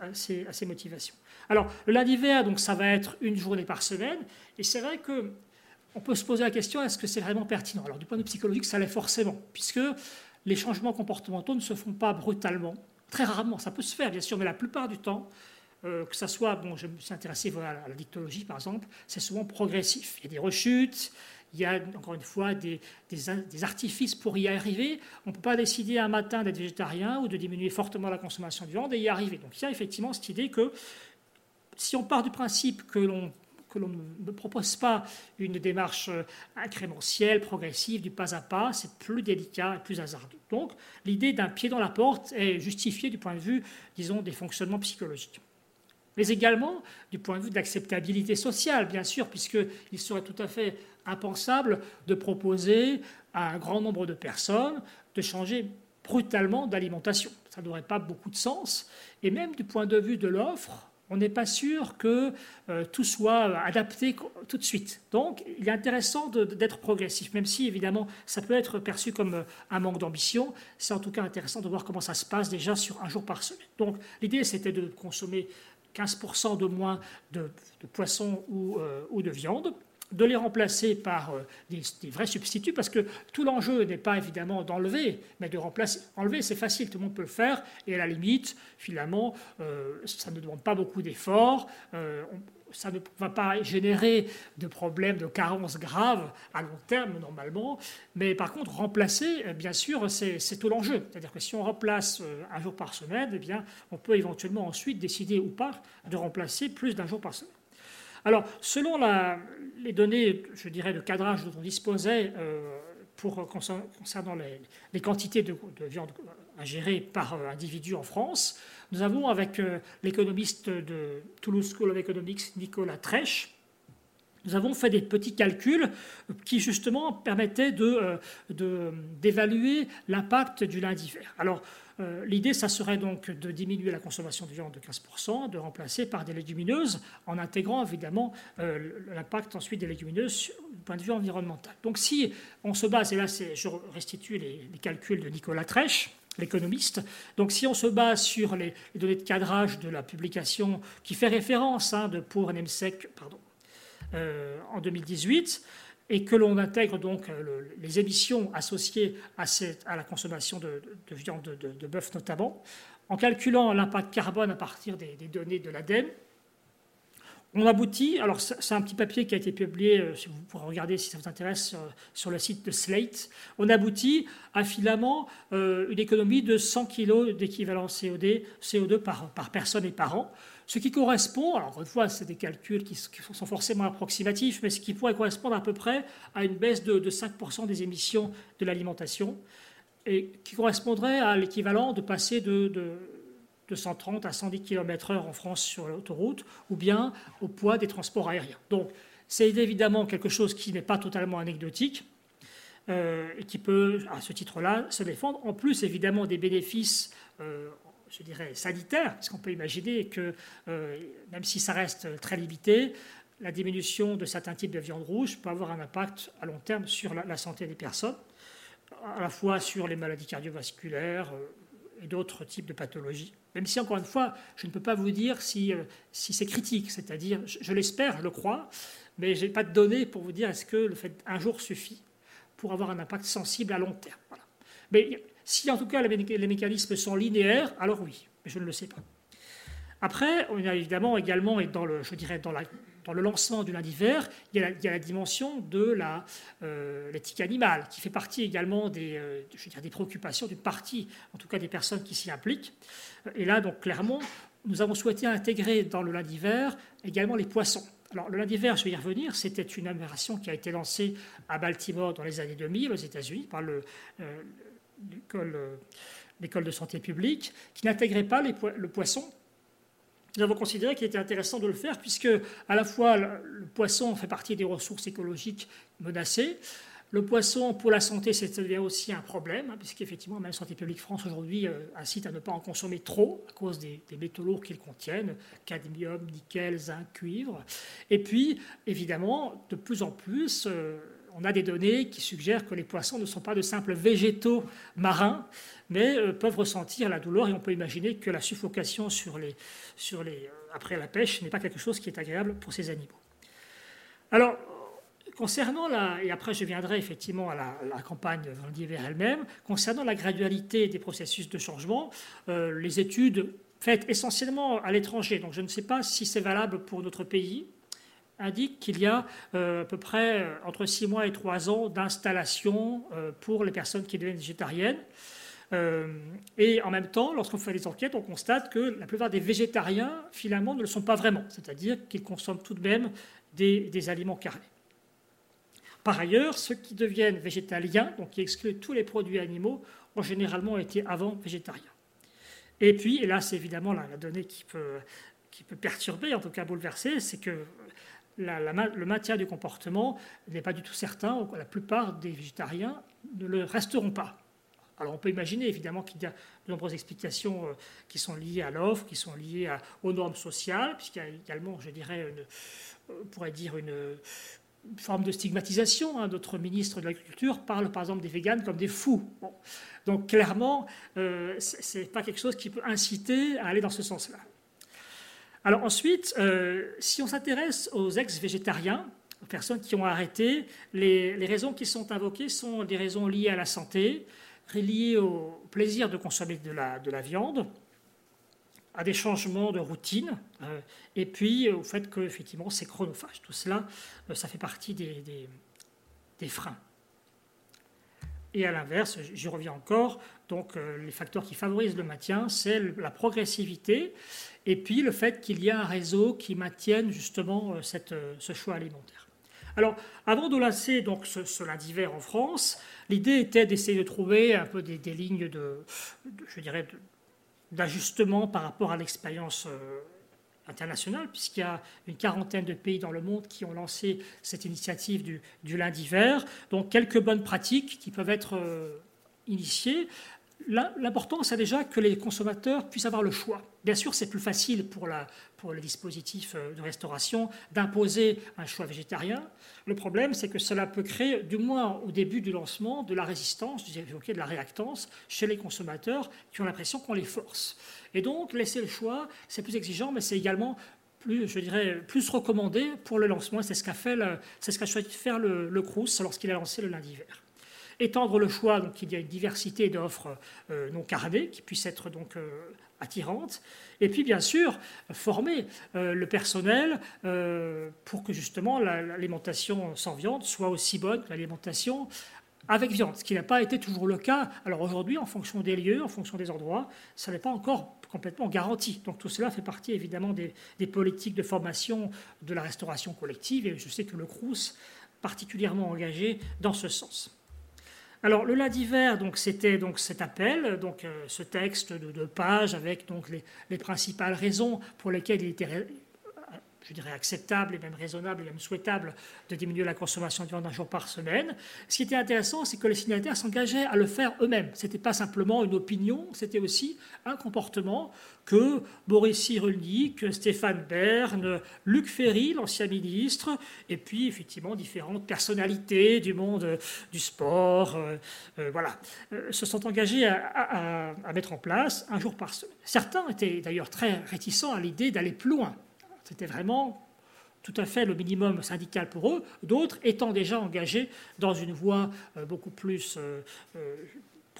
ces motivations. Alors, le lundi vert, donc, ça va être une journée par semaine, et c'est vrai qu'on peut se poser la question, est-ce que c'est vraiment pertinent? Alors, du point de vue psychologique, ça l'est forcément, puisque les changements comportementaux ne se font pas brutalement. Très rarement, ça peut se faire, bien sûr, mais la plupart du temps, que ça soit, je me suis intéressé à la dictologie par exemple, c'est souvent progressif. Il y a des rechutes, il y a encore une fois des artifices pour y arriver. On ne peut pas décider un matin d'être végétarien ou de diminuer fortement la consommation de viande et y arriver. Donc il y a effectivement cette idée que si on part du principe que l'on ne propose pas une démarche incrémentielle, progressive, du pas à pas, c'est plus délicat et plus hasardeux. Donc l'idée d'un pied dans la porte est justifiée du point de vue, disons, des fonctionnements psychologiques. Mais également du point de vue de l'acceptabilité sociale, bien sûr, puisqu'il serait tout à fait impensable de proposer à un grand nombre de personnes de changer brutalement d'alimentation. Ça n'aurait pas beaucoup de sens. Et même du point de vue de l'offre, on n'est pas sûr que tout soit adapté tout de suite. Donc, il est intéressant d'être progressif, même si, évidemment, ça peut être perçu comme un manque d'ambition. C'est en tout cas intéressant de voir comment ça se passe déjà sur un jour par semaine. Donc, l'idée, c'était de consommer 15% de moins de poissons ou de viande, de les remplacer par des vrais substituts, parce que tout l'enjeu n'est pas évidemment d'enlever, mais de remplacer. Enlever, c'est facile, tout le monde peut le faire, et à la limite, finalement, ça ne demande pas beaucoup d'efforts, ça ne va pas générer de problèmes de carences graves à long terme, normalement, mais par contre, remplacer, bien sûr, c'est tout l'enjeu. C'est-à-dire que si on remplace un jour par semaine, eh bien, on peut éventuellement ensuite décider ou pas de remplacer plus d'un jour par semaine. Alors, selon les données, je dirais, de cadrage dont on disposait concernant les quantités de viande ingérées par individu en France, nous avons, avec l'économiste de Toulouse School of Economics, Nicolas Trèche, nous avons fait des petits calculs qui, justement, permettaient d'évaluer l'impact du lundi vert. Alors, l'idée, ça serait donc de diminuer la consommation de viande de 15%, de remplacer par des légumineuses, en intégrant évidemment l'impact ensuite des légumineuses du point de vue environnemental. Donc si on se base, et là je restitue les calculs de Nicolas Trèche, l'économiste, donc si on se base sur les données de cadrage de la publication qui fait référence pour NEMSEC en 2018, et que l'on intègre donc les émissions associées à la consommation de viande de bœuf notamment, en calculant l'impact carbone à partir des données de l'ADEME, on aboutit, alors c'est un petit papier qui a été publié, si vous pourrez regarder si ça vous intéresse, sur le site de Slate, on aboutit à finalement une économie de 100 kg d'équivalent CO2 par personne et par an, ce qui correspond, alors encore une fois, c'est des calculs qui sont forcément approximatifs, mais ce qui pourrait correspondre à peu près à une baisse de 5% des émissions de l'alimentation, et qui correspondrait à l'équivalent de passer de 130 à 110 km/h en France sur l'autoroute, ou bien au poids des transports aériens. Donc, c'est évidemment quelque chose qui n'est pas totalement anecdotique, et qui peut, à ce titre-là, se défendre. En plus, évidemment, des bénéfices je dirais, sanitaire, parce qu'on peut imaginer que, même si ça reste très limité, la diminution de certains types de viande rouge peut avoir un impact à long terme sur la santé des personnes, à la fois sur les maladies cardiovasculaires et d'autres types de pathologies. Même si, encore une fois, je ne peux pas vous dire si c'est critique, c'est-à-dire, je l'espère, je le crois, mais je n'ai pas de données pour vous dire est-ce que le fait d'un jour suffit pour avoir un impact sensible à long terme. Voilà. Mais si en tout cas les mécanismes sont linéaires, alors oui, mais je ne le sais pas. Après, on a évidemment également, et dans dans le lancement du lundi vert, il y a la dimension de l'éthique animale, qui fait partie également des préoccupations d'une partie, en tout cas des personnes qui s'y impliquent. Et là, donc clairement, nous avons souhaité intégrer dans le lundi vert également les poissons. Alors, le lundi vert, je vais y revenir, c'était une opération qui a été lancée à Baltimore dans les années 2000 aux États-Unis par l'école de santé publique, qui n'intégrait pas le poisson. Nous avons considéré qu'il était intéressant de le faire, puisque à la fois le poisson fait partie des ressources écologiques menacées. Le poisson, pour la santé, c'est aussi un problème, puisqu'effectivement, même Santé publique France aujourd'hui incite à ne pas en consommer trop à cause des métaux lourds qu'ils contiennent, cadmium, nickel, zinc, cuivre. Et puis, évidemment, de plus en plus, on a des données qui suggèrent que les poissons ne sont pas de simples végétaux marins, mais peuvent ressentir la douleur, et on peut imaginer que la suffocation après la pêche n'est pas quelque chose qui est agréable pour ces animaux. Alors, concernant et après je viendrai effectivement à la campagne lundi vert elle-même, concernant la gradualité des processus de changement, les études faites essentiellement à l'étranger, donc je ne sais pas si c'est valable pour notre pays, indiquent qu'il y a à peu près entre 6 mois et 3 ans d'installation pour les personnes qui deviennent végétariennes. Et en même temps, lorsqu'on fait des enquêtes, on constate que la plupart des végétariens, finalement, ne le sont pas vraiment, c'est-à-dire qu'ils consomment tout de même des aliments carnés. Par ailleurs, ceux qui deviennent végétaliens, donc qui excluent tous les produits animaux, ont généralement été avant végétariens. Et puis, et là c'est évidemment la donnée qui peut perturber, en tout cas bouleverser, c'est que le maintien du comportement n'est pas du tout certain. La plupart des végétariens ne le resteront pas. Alors on peut imaginer évidemment qu'il y a de nombreuses explications qui sont liées à l'offre, qui sont liées aux normes sociales, puisqu'il y a également, je dirais, on pourrait dire une forme de stigmatisation. Notre ministre de l'Agriculture parle par exemple des véganes comme des fous. Bon. Donc clairement, ce n'est pas quelque chose qui peut inciter à aller dans ce sens-là. Alors ensuite, si on s'intéresse aux ex-végétariens, aux personnes qui ont arrêté, les raisons qui sont invoquées sont des raisons liées à la santé, liées au plaisir de consommer de la viande, à des changements de routine, et puis au fait que effectivement c'est chronophage. Tout cela, ça fait partie des freins. Et à l'inverse, j'y reviens encore, donc les facteurs qui favorisent le maintien, c'est la progressivité, et puis le fait qu'il y ait un réseau qui maintienne justement ce choix alimentaire. Alors, avant de lancer donc, ce lundi vert en France, l'idée était d'essayer de trouver un peu des lignes d'ajustement par rapport à l'expérience internationale, puisqu'il y a une quarantaine de pays dans le monde qui ont lancé cette initiative du lundi vert. Donc, quelques bonnes pratiques qui peuvent être initiées. L'important, c'est déjà que les consommateurs puissent avoir le choix. Bien sûr, c'est plus facile pour les dispositifs de restauration d'imposer un choix végétarien. Le problème, c'est que cela peut créer, du moins au début du lancement, de la résistance, j'ai évoqué de la réactance chez les consommateurs qui ont l'impression qu'on les force. Et donc, laisser le choix, c'est plus exigeant, mais c'est également plus recommandé pour le lancement. C'est ce qu'a choisi de faire le Crous lorsqu'il a lancé le lundi vert. Étendre le choix, donc il y a une diversité d'offres non carnées qui puissent être donc attirantes. Et puis bien sûr, former le personnel pour que justement l'alimentation sans viande soit aussi bonne que l'alimentation avec viande, ce qui n'a pas été toujours le cas. Alors aujourd'hui, en fonction des lieux, en fonction des endroits, ça n'est pas encore complètement garanti. Donc tout cela fait partie évidemment des politiques de formation de la restauration collective, et je sais que le Crous est particulièrement engagé dans ce sens. Alors, le lundi vert, c'était cet appel, ce texte de 2 pages avec donc, les principales raisons pour lesquelles il était, je dirais, acceptable et même raisonnable et même souhaitable de diminuer la consommation de viande 1 jour par semaine. Ce qui était intéressant, c'est que les signataires s'engageaient à le faire eux-mêmes. Ce n'était pas simplement une opinion, c'était aussi un comportement que Boris Cyrulnik, Stéphane Bern, Luc Ferry, l'ancien ministre, et puis effectivement différentes personnalités du monde du sport, se sont engagés à mettre en place 1 jour par semaine. Certains étaient d'ailleurs très réticents à l'idée d'aller plus loin. C'était vraiment tout à fait le minimum syndical pour eux, d'autres étant déjà engagés dans une voie beaucoup plus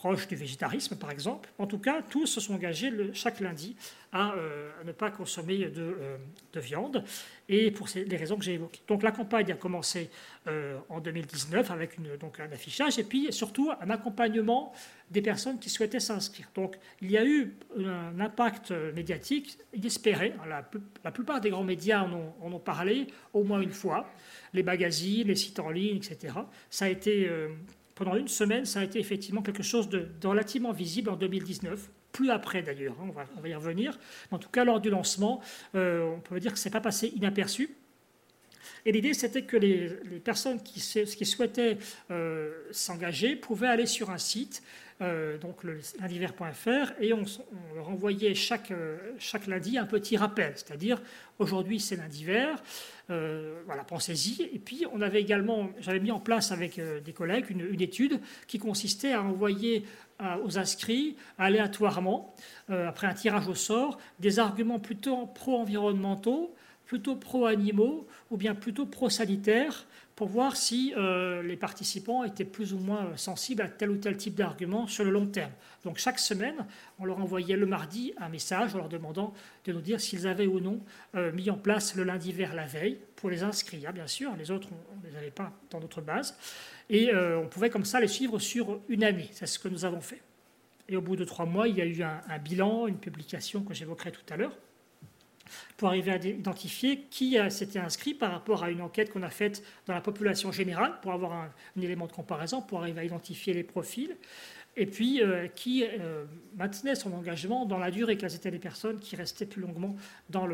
proche du végétarisme, par exemple. En tout cas, tous se sont engagés chaque lundi à ne pas consommer de viande, et pour les raisons que j'ai évoquées. Donc la campagne a commencé en 2019 avec donc un affichage, et puis surtout un accompagnement des personnes qui souhaitaient s'inscrire. Donc il y a eu un impact médiatique inespéré. La plupart des grands médias en ont parlé au moins une fois, les magazines, les sites en ligne, etc. Ça a été, pendant une semaine, ça a été effectivement quelque chose de relativement visible en 2019. Plus après d'ailleurs, on va y revenir. En tout cas, lors du lancement, on peut dire que ce n'est pas passé inaperçu. Et l'idée, c'était que les personnes qui souhaitaient s'engager pouvaient aller sur un site, donc le lundiver.fr, et on leur envoyait chaque lundi un petit rappel, c'est-à-dire aujourd'hui c'est Lundiver, voilà, pensez-y. Et puis j'avais mis en place avec des collègues une étude qui consistait à envoyer aux inscrits aléatoirement, après un tirage au sort, des arguments plutôt pro-environnementaux, plutôt pro-animaux ou bien plutôt pro-sanitaires, pour voir si les participants étaient plus ou moins sensibles à tel ou tel type d'argument sur le long terme. Donc chaque semaine, on leur envoyait le mardi un message en leur demandant de nous dire s'ils avaient ou non mis en place le Lundiver la veille, pour les inscrits, hein, bien sûr, les autres on ne les avait pas dans notre base, et on pouvait comme ça les suivre sur une année. C'est ce que nous avons fait. Et au bout de 3 mois, il y a eu un bilan, une publication que j'évoquerai tout à l'heure, pour arriver à identifier qui s'était inscrit par rapport à une enquête qu'on a faite dans la population générale, pour avoir un élément de comparaison, pour arriver à identifier les profils, et puis qui maintenait son engagement dans la durée, quelles étaient les personnes qui restaient plus longuement dans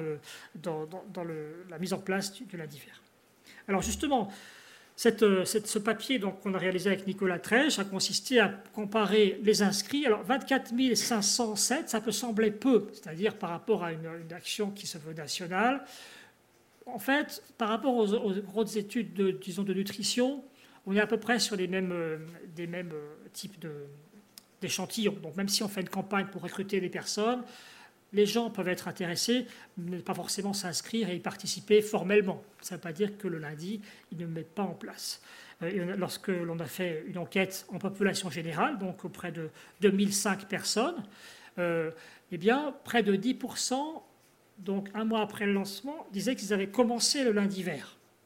la mise en place du Lundiver. Alors justement, ce papier qu'on a réalisé avec Nicolas Trèche a consisté à comparer les inscrits. Alors 24 507, ça peut sembler peu, c'est-à-dire par rapport à une action qui se veut nationale. En fait, par rapport aux grosses études de nutrition, on est à peu près sur des mêmes types d'échantillons. Donc même si on fait une campagne pour recruter des personnes, les gens peuvent être intéressés, mais pas forcément s'inscrire et y participer formellement. Ça ne veut pas dire que le lundi, ils ne mettent pas en place. Lorsque l'on a fait une enquête en population générale, donc auprès de 2005 personnes, eh bien, près de 10%, donc un mois après le lancement, disaient qu'ils avaient commencé le Lundiver.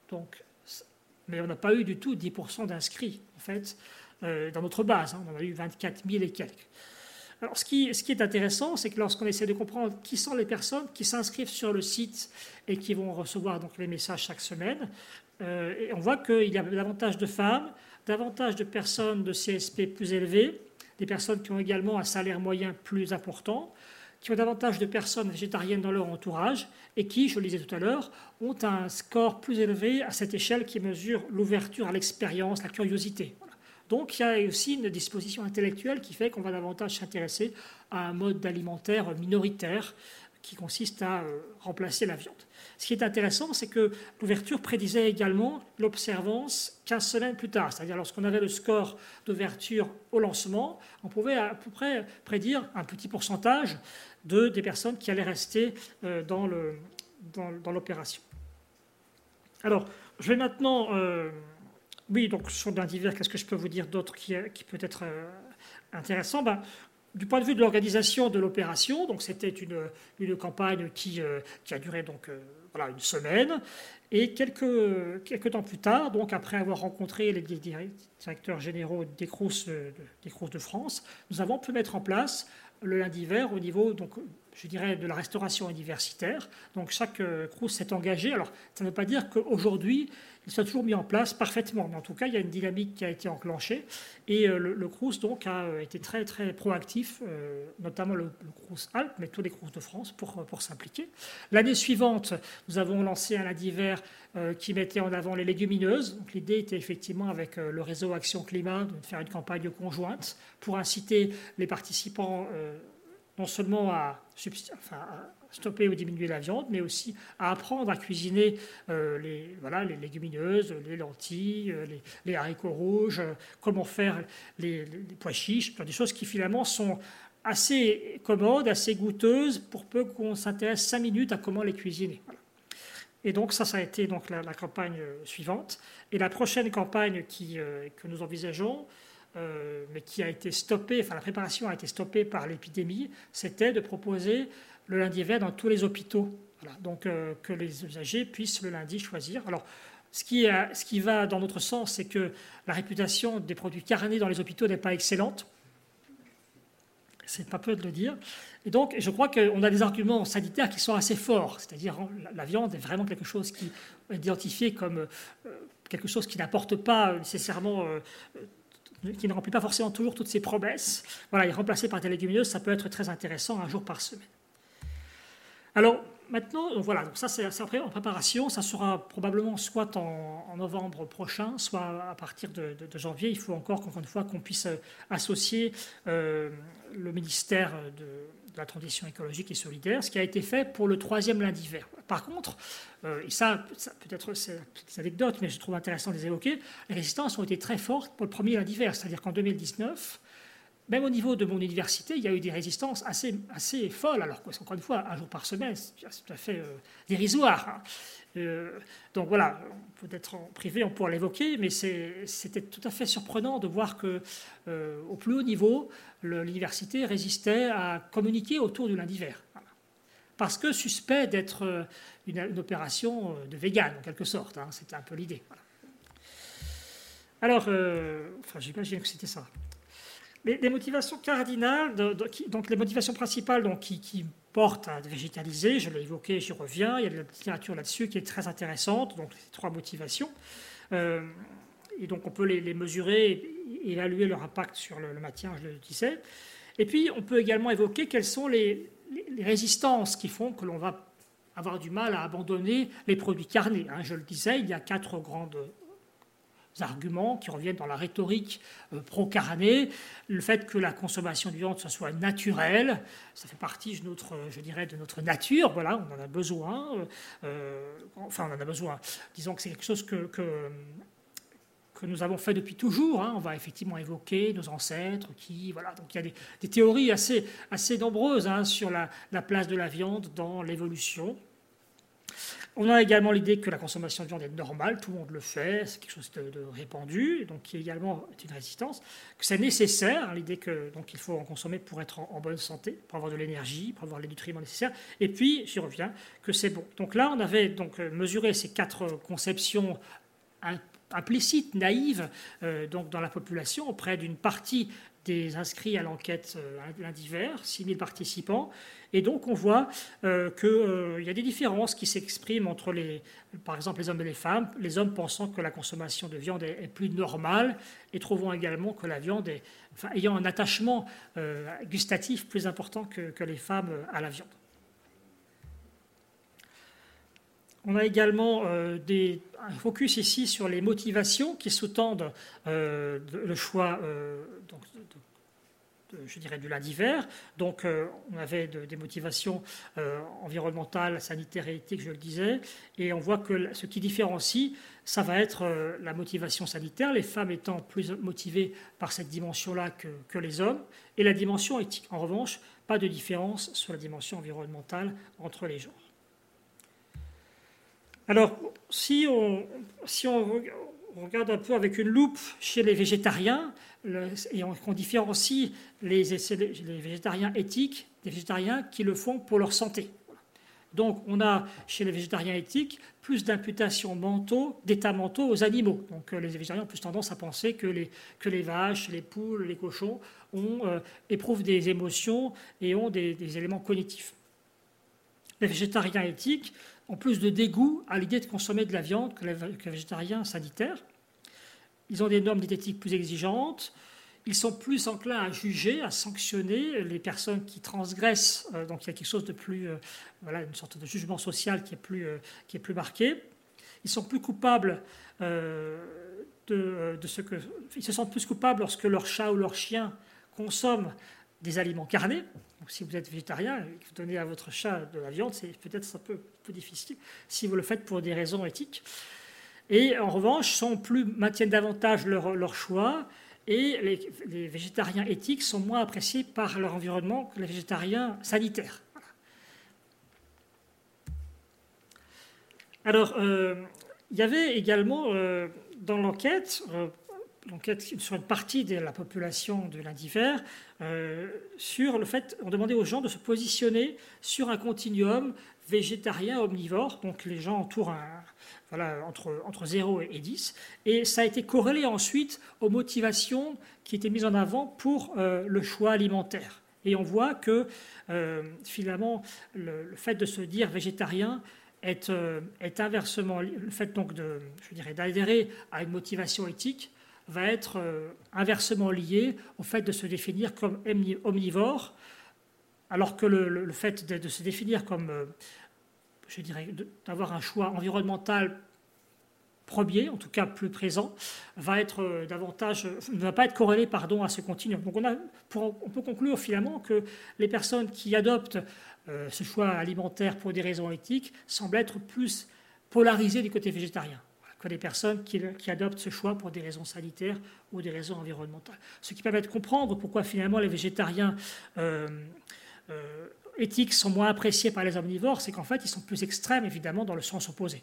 Mais on n'a pas eu du tout 10% d'inscrits, en fait, dans notre base. Hein. On en a eu 24 000 et quelques. Alors, ce qui est intéressant, c'est que lorsqu'on essaie de comprendre qui sont les personnes qui s'inscrivent sur le site et qui vont recevoir donc les messages chaque semaine, et on voit qu'il y a davantage de femmes, davantage de personnes de CSP plus élevées, des personnes qui ont également un salaire moyen plus important, qui ont davantage de personnes végétariennes dans leur entourage et qui, je le disais tout à l'heure, ont un score plus élevé à cette échelle qui mesure l'ouverture à l'expérience, la curiosité. Voilà. Donc il y a aussi une disposition intellectuelle qui fait qu'on va davantage s'intéresser à un mode alimentaire minoritaire qui consiste à remplacer la viande. Ce qui est intéressant, c'est que l'ouverture prédisait également l'observance 15 semaines plus tard. C'est-à-dire lorsqu'on avait le score d'ouverture au lancement, on pouvait à peu près prédire un petit pourcentage des personnes qui allaient rester dans l'opération. Alors, je vais maintenant... oui, donc sur Lundiver, qu'est-ce que je peux vous dire d'autre qui peut être intéressant? Du point de vue de l'organisation de l'opération, donc c'était une campagne qui a duré donc une semaine, et quelques temps plus tard, donc après avoir rencontré les directeurs généraux des Crous de France, nous avons pu mettre en place le Lundiver au niveau, donc, je dirais, de la restauration universitaire. Donc chaque Crous s'est engagé. Alors ça ne veut pas dire qu'aujourd'hui, il soit toujours mis en place parfaitement, mais en tout cas, il y a une dynamique qui a été enclenchée. Et le Crous donc, a été très, très proactif, notamment le Crous Alpes, mais tous les Crous de France, pour s'impliquer. L'année suivante, nous avons lancé un Lundiver qui mettait en avant les légumineuses. Donc l'idée était effectivement, avec le réseau Action Climat, de faire une campagne conjointe pour inciter les participants non seulement à stopper ou diminuer la viande, mais aussi à apprendre à cuisiner les légumineuses, les lentilles, les haricots rouges, comment faire les pois chiches, des choses qui finalement sont assez commodes, assez goûteuses, pour peu qu'on s'intéresse 5 minutes à comment les cuisiner. Voilà. Et donc ça a été donc la campagne suivante. Et la prochaine campagne que nous envisageons, mais qui a été stoppée, enfin la préparation a été stoppée par l'épidémie, c'était de proposer le lundi vert dans tous les hôpitaux. Voilà, donc que les usagers puissent le lundi choisir. Alors, ce qui va dans notre sens, c'est que la réputation des produits carnés dans les hôpitaux n'est pas excellente. C'est pas peu de le dire. Et donc, je crois qu'on a des arguments sanitaires qui sont assez forts. C'est-à-dire, la viande est vraiment quelque chose qui est identifié comme quelque chose qui n'apporte pas nécessairement, qui ne remplit pas forcément toujours toutes ses promesses. Voilà, et remplacé par des légumineuses, ça peut être très intéressant un jour par semaine. Alors, maintenant, voilà, donc ça c'est en préparation, ça sera probablement soit en novembre prochain, soit à partir de janvier. Il faut encore une fois qu'on puisse associer le ministère de la Transition écologique et solidaire, ce qui a été fait pour le 3e lundi vert. Par contre, et ça peut-être c'est des anecdotes, mais je trouve intéressant de les évoquer, les résistances ont été très fortes pour le premier lundi vert, c'est-à-dire qu'en 2019, même au niveau de mon université, il y a eu des résistances assez folles, alors qu'encore une fois, un jour par semaine, c'est tout à fait dérisoire. Donc voilà, peut-être en privé, on pourra l'évoquer, mais c'était tout à fait surprenant de voir qu'au plus haut niveau, l'université résistait à communiquer autour du lundi vert. Voilà. Parce que suspect d'être une opération de vegan, en quelque sorte. Hein, c'était un peu l'idée. Voilà. Alors, j'imagine que c'était ça. Les motivations cardinales, donc les motivations principales donc, qui portent à végétaliser, je l'ai évoqué, j'y reviens, il y a de la littérature là-dessus qui est très intéressante, donc ces 3 motivations. Et donc on peut les mesurer et évaluer leur impact sur le maintien, je le disais. Et puis on peut également évoquer quelles sont les résistances qui font que l'on va avoir du mal à abandonner les produits carnés. Hein, je le disais, il y a 4 grandes arguments qui reviennent dans la rhétorique pro-carné, le fait que la consommation de viande soit naturelle, ça fait partie de notre nature, voilà, on en a besoin, on en a besoin, disons que c'est quelque chose que nous avons fait depuis toujours, hein. On va effectivement évoquer nos ancêtres, voilà, donc il y a des théories assez nombreuses hein, sur la place de la viande dans l'évolution. On a également l'idée que la consommation de viande est normale, tout le monde le fait, c'est quelque chose de répandu, donc qui est également une résistance, que c'est nécessaire, l'idée que donc il faut en consommer pour être en bonne santé, pour avoir de l'énergie, pour avoir les nutriments nécessaires, et puis, j'y reviens, que c'est bon. Donc là, on avait donc mesuré ces 4 conceptions implicites, naïves, donc dans la population, auprès d'une partie des inscrits à l'enquête lundi vert, 6000 participants. Et donc on voit qu'il y a des différences qui s'expriment entre, par exemple, les hommes et les femmes. Les hommes pensant que la consommation de viande est plus normale et trouvant également que la viande ayant un attachement gustatif plus important que les femmes à la viande. On a également un focus ici sur les motivations qui sous-tendent le choix je dirais du lundi vert. Donc on avait des motivations environnementales, sanitaires et éthiques, je le disais, et on voit que ce qui différencie, ça va être la motivation sanitaire, les femmes étant plus motivées par cette dimension-là que les hommes, et la dimension éthique. En revanche, pas de différence sur la dimension environnementale entre les genres. Alors, si on regarde un peu avec une loupe chez les végétariens, et qu'on différencie les végétariens éthiques des végétariens qui le font pour leur santé. Donc, on a chez les végétariens éthiques plus d'imputations d'états mentaux aux animaux. Donc, les végétariens ont plus tendance à penser que les vaches, les poules, les cochons éprouvent des émotions et ont des éléments cognitifs. Les végétariens éthiques ont plus de dégoût à l'idée de consommer de la viande que les végétariens sanitaires. Ils ont des normes diététiques plus exigeantes. Ils sont plus enclins à juger, à sanctionner les personnes qui transgressent. Donc il y a quelque chose de plus, une sorte de jugement social qui est plus marqué. Ils sont plus coupables ils se sentent plus coupables lorsque leur chat ou leur chien consomme des aliments carnés. Donc, si vous êtes végétarien et que vous donnez à votre chat de la viande, c'est peut-être un peu difficile si vous le faites pour des raisons éthiques. Et en revanche, maintiennent davantage leur choix, et les végétariens éthiques sont moins appréciés par leur environnement que les végétariens sanitaires. Voilà. Alors, il y avait également dans l'enquête, sur une partie de la population de l'Inde d'hiver, sur le fait, on demandait aux gens de se positionner sur un continuum végétarien omnivore, donc les gens entourent entre 0 et 10, et ça a été corrélé ensuite aux motivations qui étaient mises en avant pour le choix alimentaire. Et on voit que finalement, le fait de se dire végétarien est inversement, le fait donc d'adhérer à une motivation éthique va être inversement lié au fait de se définir comme omnivore, alors que le fait de se définir comme, d'avoir un choix environnemental premier, en tout cas plus présent, ne va pas être corrélé à ce continuum. Donc on peut conclure finalement que les personnes qui adoptent ce choix alimentaire pour des raisons éthiques semblent être plus polarisées du côté végétarien que les personnes qui adoptent ce choix pour des raisons sanitaires ou des raisons environnementales. Ce qui permet de comprendre pourquoi finalement les végétariens éthiques sont moins appréciés par les omnivores, c'est qu'en fait ils sont plus extrêmes évidemment dans le sens opposé.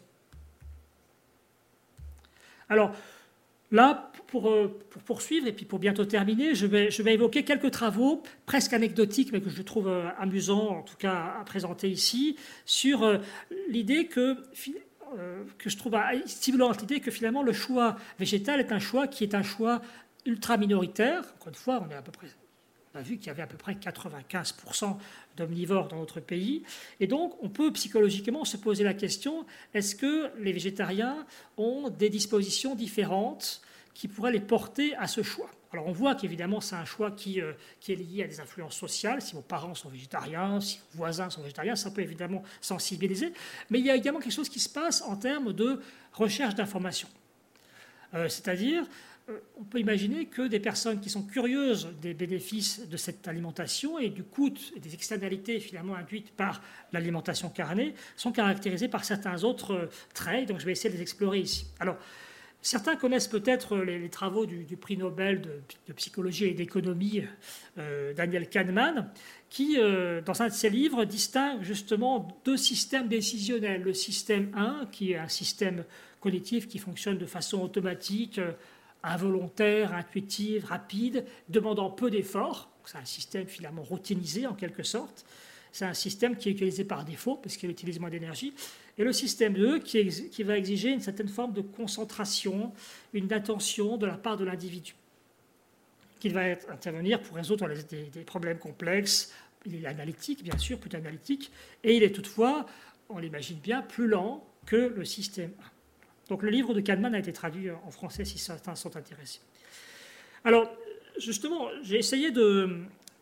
Alors là, pour poursuivre et puis pour bientôt terminer, je vais évoquer quelques travaux presque anecdotiques, mais que je trouve amusants, en tout cas à présenter ici, sur l'idée que je trouve stimulante, l'idée que finalement le choix végétal est un choix qui est un choix ultra minoritaire. Encore une fois, on a vu qu'il y avait à peu près 95% d'omnivores dans notre pays. Et donc, on peut psychologiquement se poser la question, est-ce que les végétariens ont des dispositions différentes qui pourraient les porter à ce choix? Alors, on voit qu'évidemment, c'est un choix qui est lié à des influences sociales. Si vos parents sont végétariens, si vos voisins sont végétariens, ça peut évidemment sensibiliser. Mais il y a également quelque chose qui se passe en termes de recherche d'informations. C'est-à-dire, on peut imaginer que des personnes qui sont curieuses des bénéfices de cette alimentation et du coût et des externalités finalement induites par l'alimentation carnée sont caractérisées par certains autres traits. Donc je vais essayer de les explorer ici. Alors, certains connaissent peut-être les travaux du prix Nobel de psychologie et d'économie Daniel Kahneman, qui, dans un de ses livres, distingue justement deux systèmes décisionnels. Le système 1, qui est un système cognitif qui fonctionne de façon automatique, involontaire, intuitive, rapide, demandant peu d'efforts. C'est un système finalement routinisé en quelque sorte. C'est un système qui est utilisé par défaut parce qu'il utilise moins d'énergie. Et le système 2 qui va exiger une certaine forme de concentration, une attention de la part de l'individu, qui va intervenir pour résoudre des problèmes complexes. Il est analytique, bien sûr, plus analytique, et il est toutefois, on l'imagine bien, plus lent que le système 1. Donc le livre de Kahneman a été traduit en français si certains sont intéressés. Alors, justement, j'ai essayé de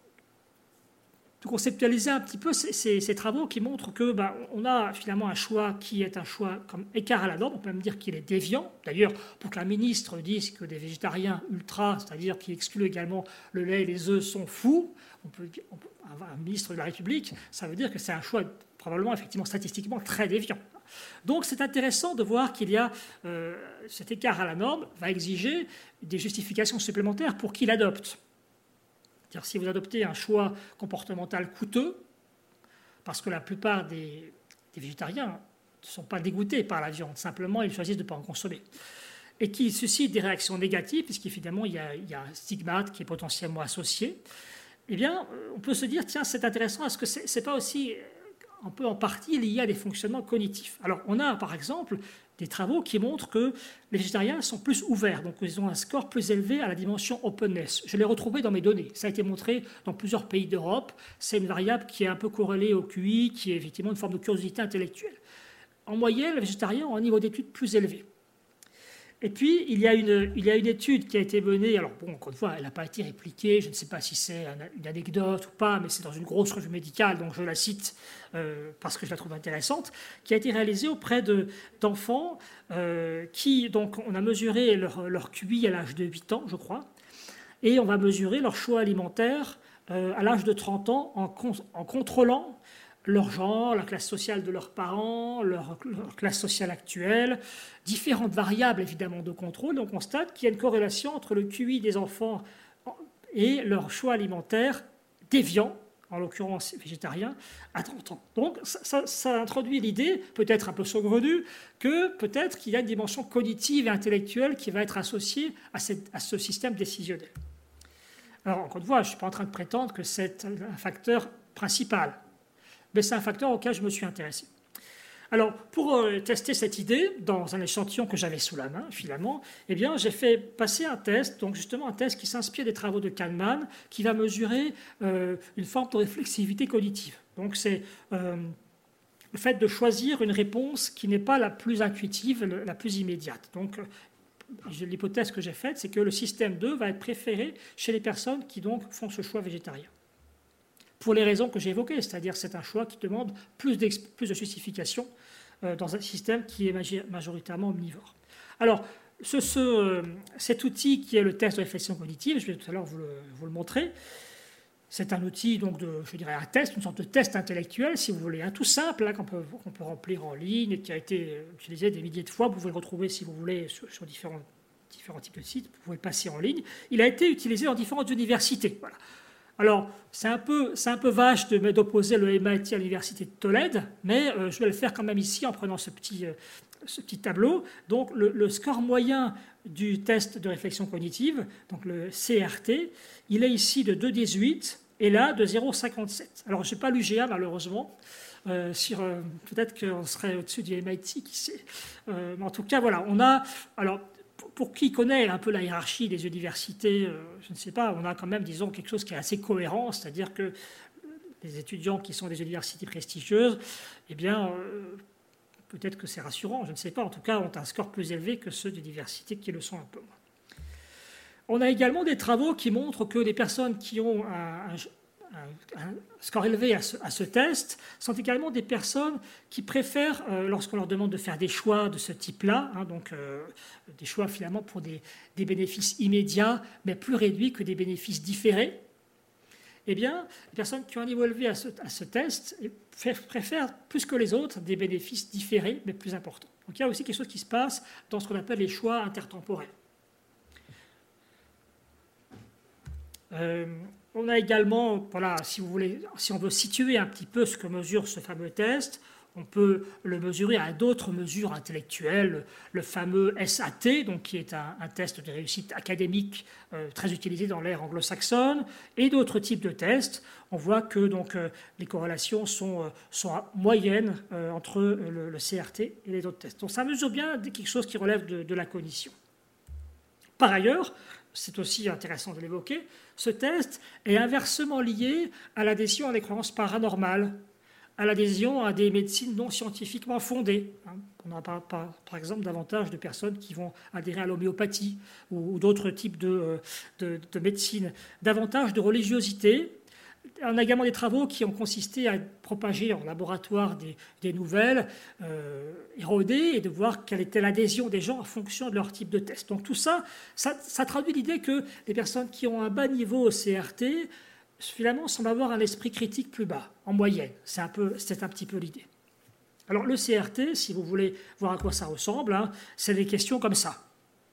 conceptualiser un petit peu ces travaux qui montrent que on a finalement un choix qui est un choix comme écart à la norme. On peut même dire qu'il est déviant. D'ailleurs, pour qu'un ministre dise que des végétariens ultra, c'est-à-dire qui excluent également le lait et les œufs, sont fous, un ministre de la République, ça veut dire que c'est un choix probablement effectivement statistiquement très déviant. Donc c'est intéressant de voir qu'il y a cet écart à la norme va exiger des justifications supplémentaires pour qu'il adopte. C'est-à-dire si vous adoptez un choix comportemental coûteux, parce que la plupart des végétariens ne sont pas dégoûtés par la viande, simplement ils choisissent de ne pas en consommer, et qui suscite des réactions négatives, puisqu'évidemment il y a un stigmate qui est potentiellement associé, eh bien on peut se dire, tiens, c'est intéressant, est-ce que c'est pas aussi un peu en partie lié à des fonctionnements cognitifs? Alors on a par exemple des travaux qui montrent que les végétariens sont plus ouverts, donc ils ont un score plus élevé à la dimension openness. Je l'ai retrouvé dans mes données. Ça a été montré dans plusieurs pays d'Europe. C'est une variable qui est un peu corrélée au QI, qui est effectivement une forme de curiosité intellectuelle. En moyenne, les végétariens ont un niveau d'étude plus élevé. Et puis, il y a une étude qui a été menée, alors bon, encore une fois, elle n'a pas été répliquée, je ne sais pas si c'est une anecdote ou pas, mais c'est dans une grosse revue médicale, donc je la cite parce que je la trouve intéressante, qui a été réalisée auprès d'enfants qui, donc, on a mesuré leur QI à l'âge de 8 ans, je crois, et on va mesurer leur choix alimentaire à l'âge de 30 ans en contrôlant leur genre, la classe sociale de leurs parents, leur classe sociale actuelle, différentes variables évidemment de contrôle. Donc on constate qu'il y a une corrélation entre le QI des enfants et leur choix alimentaire déviant en l'occurrence végétarien, à 30 ans. Donc ça introduit l'idée, peut-être un peu saugrenue, que peut-être qu'il y a une dimension cognitive et intellectuelle qui va être associée à ce système décisionnel. Alors, encore une fois, je ne suis pas en train de prétendre que c'est un facteur principal, mais c'est un facteur auquel je me suis intéressé. Alors, pour tester cette idée, dans un échantillon que j'avais sous la main, finalement, eh bien, j'ai fait passer un test, donc justement un test qui s'inspire des travaux de Kahneman, qui va mesurer une forme de réflexivité cognitive. Donc, c'est le fait de choisir une réponse qui n'est pas la plus intuitive, la plus immédiate. Donc, l'hypothèse que j'ai faite, c'est que le système 2 va être préféré chez les personnes qui donc font ce choix végétarien. Pour les raisons que j'ai évoquées, c'est-à-dire c'est un choix qui demande plus de justification dans un système qui est majoritairement omnivore. Alors, cet outil qui est le test de réflexion cognitive, je vais tout à l'heure vous le montrer, c'est un outil, donc je dirais un test, une sorte de test intellectuel, si vous voulez, tout simple, qu'on peut remplir en ligne et qui a été utilisé des milliers de fois. Vous pouvez le retrouver, si vous voulez, sur différents types de sites. Vous pouvez le passer en ligne. Il a été utilisé dans différentes universités. Voilà. Alors, c'est un peu vache d'opposer le MIT à l'université de Tolède, mais je vais le faire quand même ici en prenant ce petit tableau. Donc, le score moyen du test de réflexion cognitive, donc le CRT, il est ici de 2,18 et là de 0,57. Alors, je n'ai pas l'UGA malheureusement. Peut-être qu'on serait au-dessus du MIT, qui sait. Mais en tout cas, voilà, on a... Alors, pour qui connaît un peu la hiérarchie des universités, je ne sais pas, on a quand même, disons, quelque chose qui est assez cohérent, c'est-à-dire que les étudiants qui sont des universités prestigieuses, eh bien... peut-être que c'est rassurant, je ne sais pas. En tout cas, ont un score plus élevé que ceux des universités qui le sont un peu moins. On a également des travaux qui montrent que les personnes qui ont un score élevé à ce test sont également des personnes qui préfèrent, lorsqu'on leur demande de faire des choix de ce type-là, donc des choix finalement pour des bénéfices immédiats, mais plus réduits que des bénéfices différés, eh bien, les personnes qui ont un niveau élevé à ce test préfèrent plus que les autres des bénéfices différés, mais plus importants. Donc il y a aussi quelque chose qui se passe dans ce qu'on appelle les choix intertemporels. On a également, voilà, si on veut situer un petit peu ce que mesure ce fameux test, on peut le mesurer à d'autres mesures intellectuelles, le fameux SAT, donc qui est un test de réussite académique très utilisé dans l'ère anglo-saxonne, et d'autres types de tests. On voit que donc, les corrélations sont moyennes entre le CRT et les autres tests. Donc ça mesure bien quelque chose qui relève de la cognition. Par ailleurs, c'est aussi intéressant de l'évoquer, ce test est inversement lié à l'adhésion à des croyances paranormales, à l'adhésion à des médecines non scientifiquement fondées. On aura par exemple davantage de personnes qui vont adhérer à l'homéopathie ou d'autres types de médecine, davantage de religiosité. On a également des travaux qui ont consisté à propager en laboratoire des nouvelles errodées et de voir quelle était l'adhésion des gens en fonction de leur type de test. Donc tout ça traduit l'idée que les personnes qui ont un bas niveau au CRT finalement semblent avoir un esprit critique plus bas, en moyenne. C'est un petit peu l'idée. Alors le CRT, si vous voulez voir à quoi ça ressemble, c'est des questions comme ça.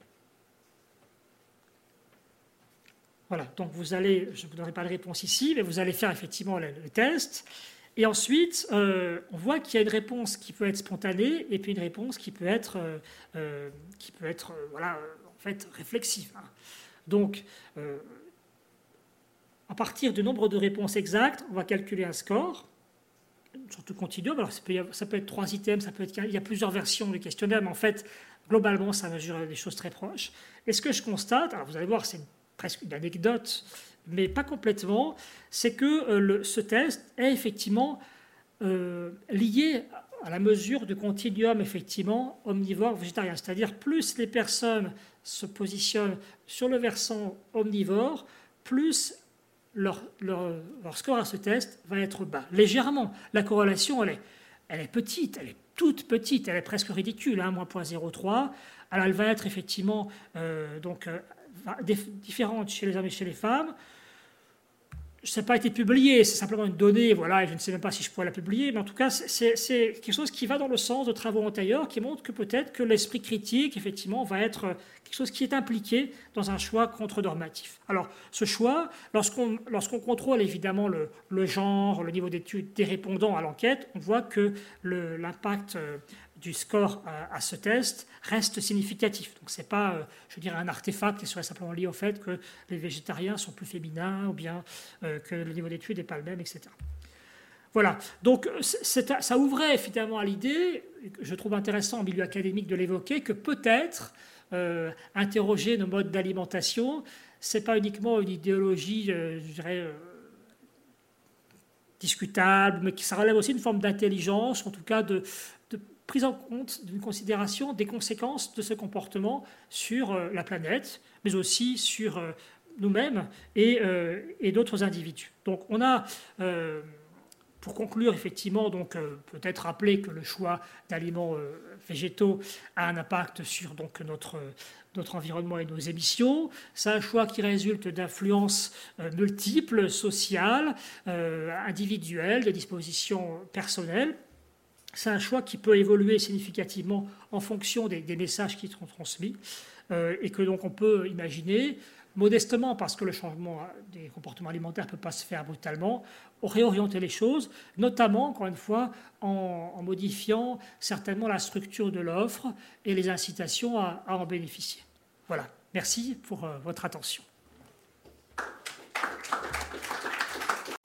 Voilà, donc je ne vous donnerai pas de réponse ici, mais vous allez faire effectivement le test. Et ensuite, on voit qu'il y a une réponse qui peut être spontanée et puis une réponse qui peut être en fait, réflexive. Donc, à partir du nombre de réponses exactes, on va calculer un score, une sorte de continuum. Alors, ça peut être 3 items, il y a plusieurs versions du questionnaire, mais en fait, globalement, ça mesure des choses très proches. Et ce que je constate, alors vous allez voir, c'est presque une anecdote, mais pas complètement, c'est que ce test est effectivement lié à la mesure du continuum effectivement omnivore-végétarien. C'est-à-dire plus les personnes se positionnent sur le versant omnivore, plus leur score à ce test va être bas. Légèrement, la corrélation, elle est petite, elle est toute petite, elle est presque ridicule, moins 0,03. Alors elle va être effectivement différente chez les hommes et chez les femmes. ça n'a pas été publié, c'est simplement une donnée, voilà, et je ne sais même pas si je pourrais la publier, mais en tout cas, c'est quelque chose qui va dans le sens de travaux antérieurs, qui montre que peut-être que l'esprit critique, effectivement, va être quelque chose qui est impliqué dans un choix contre-normatif. Alors, ce choix, lorsqu'on contrôle évidemment le genre, le niveau d'étude des répondants à l'enquête, on voit que l'impact du score à ce test reste significatif. Donc ce n'est pas, je dirais, un artefact qui serait simplement lié au fait que les végétariens sont plus féminins ou bien que le niveau d'études n'est pas le même, etc. Voilà, donc ça ouvrait finalement à l'idée, je trouve intéressant en milieu académique de l'évoquer, que peut-être interroger nos modes d'alimentation, ce n'est pas uniquement une idéologie, je dirais, discutable, mais qui ça relève aussi d'une forme d'intelligence, en tout cas de prise en compte d'une considération des conséquences de ce comportement sur la planète, mais aussi sur nous-mêmes et d'autres individus. Donc on a, pour conclure effectivement, donc peut-être rappeler que le choix d'aliments végétaux a un impact sur donc, notre environnement et nos émissions. C'est un choix qui résulte d'influences multiples, sociales, individuelles, de dispositions personnelles. C'est un choix qui peut évoluer significativement en fonction des messages qui sont transmis et que donc on peut imaginer modestement, parce que le changement des comportements alimentaires ne peut pas se faire brutalement, réorienter les choses, notamment, encore une fois, en modifiant certainement la structure de l'offre et les incitations à en bénéficier. Voilà, merci pour votre attention.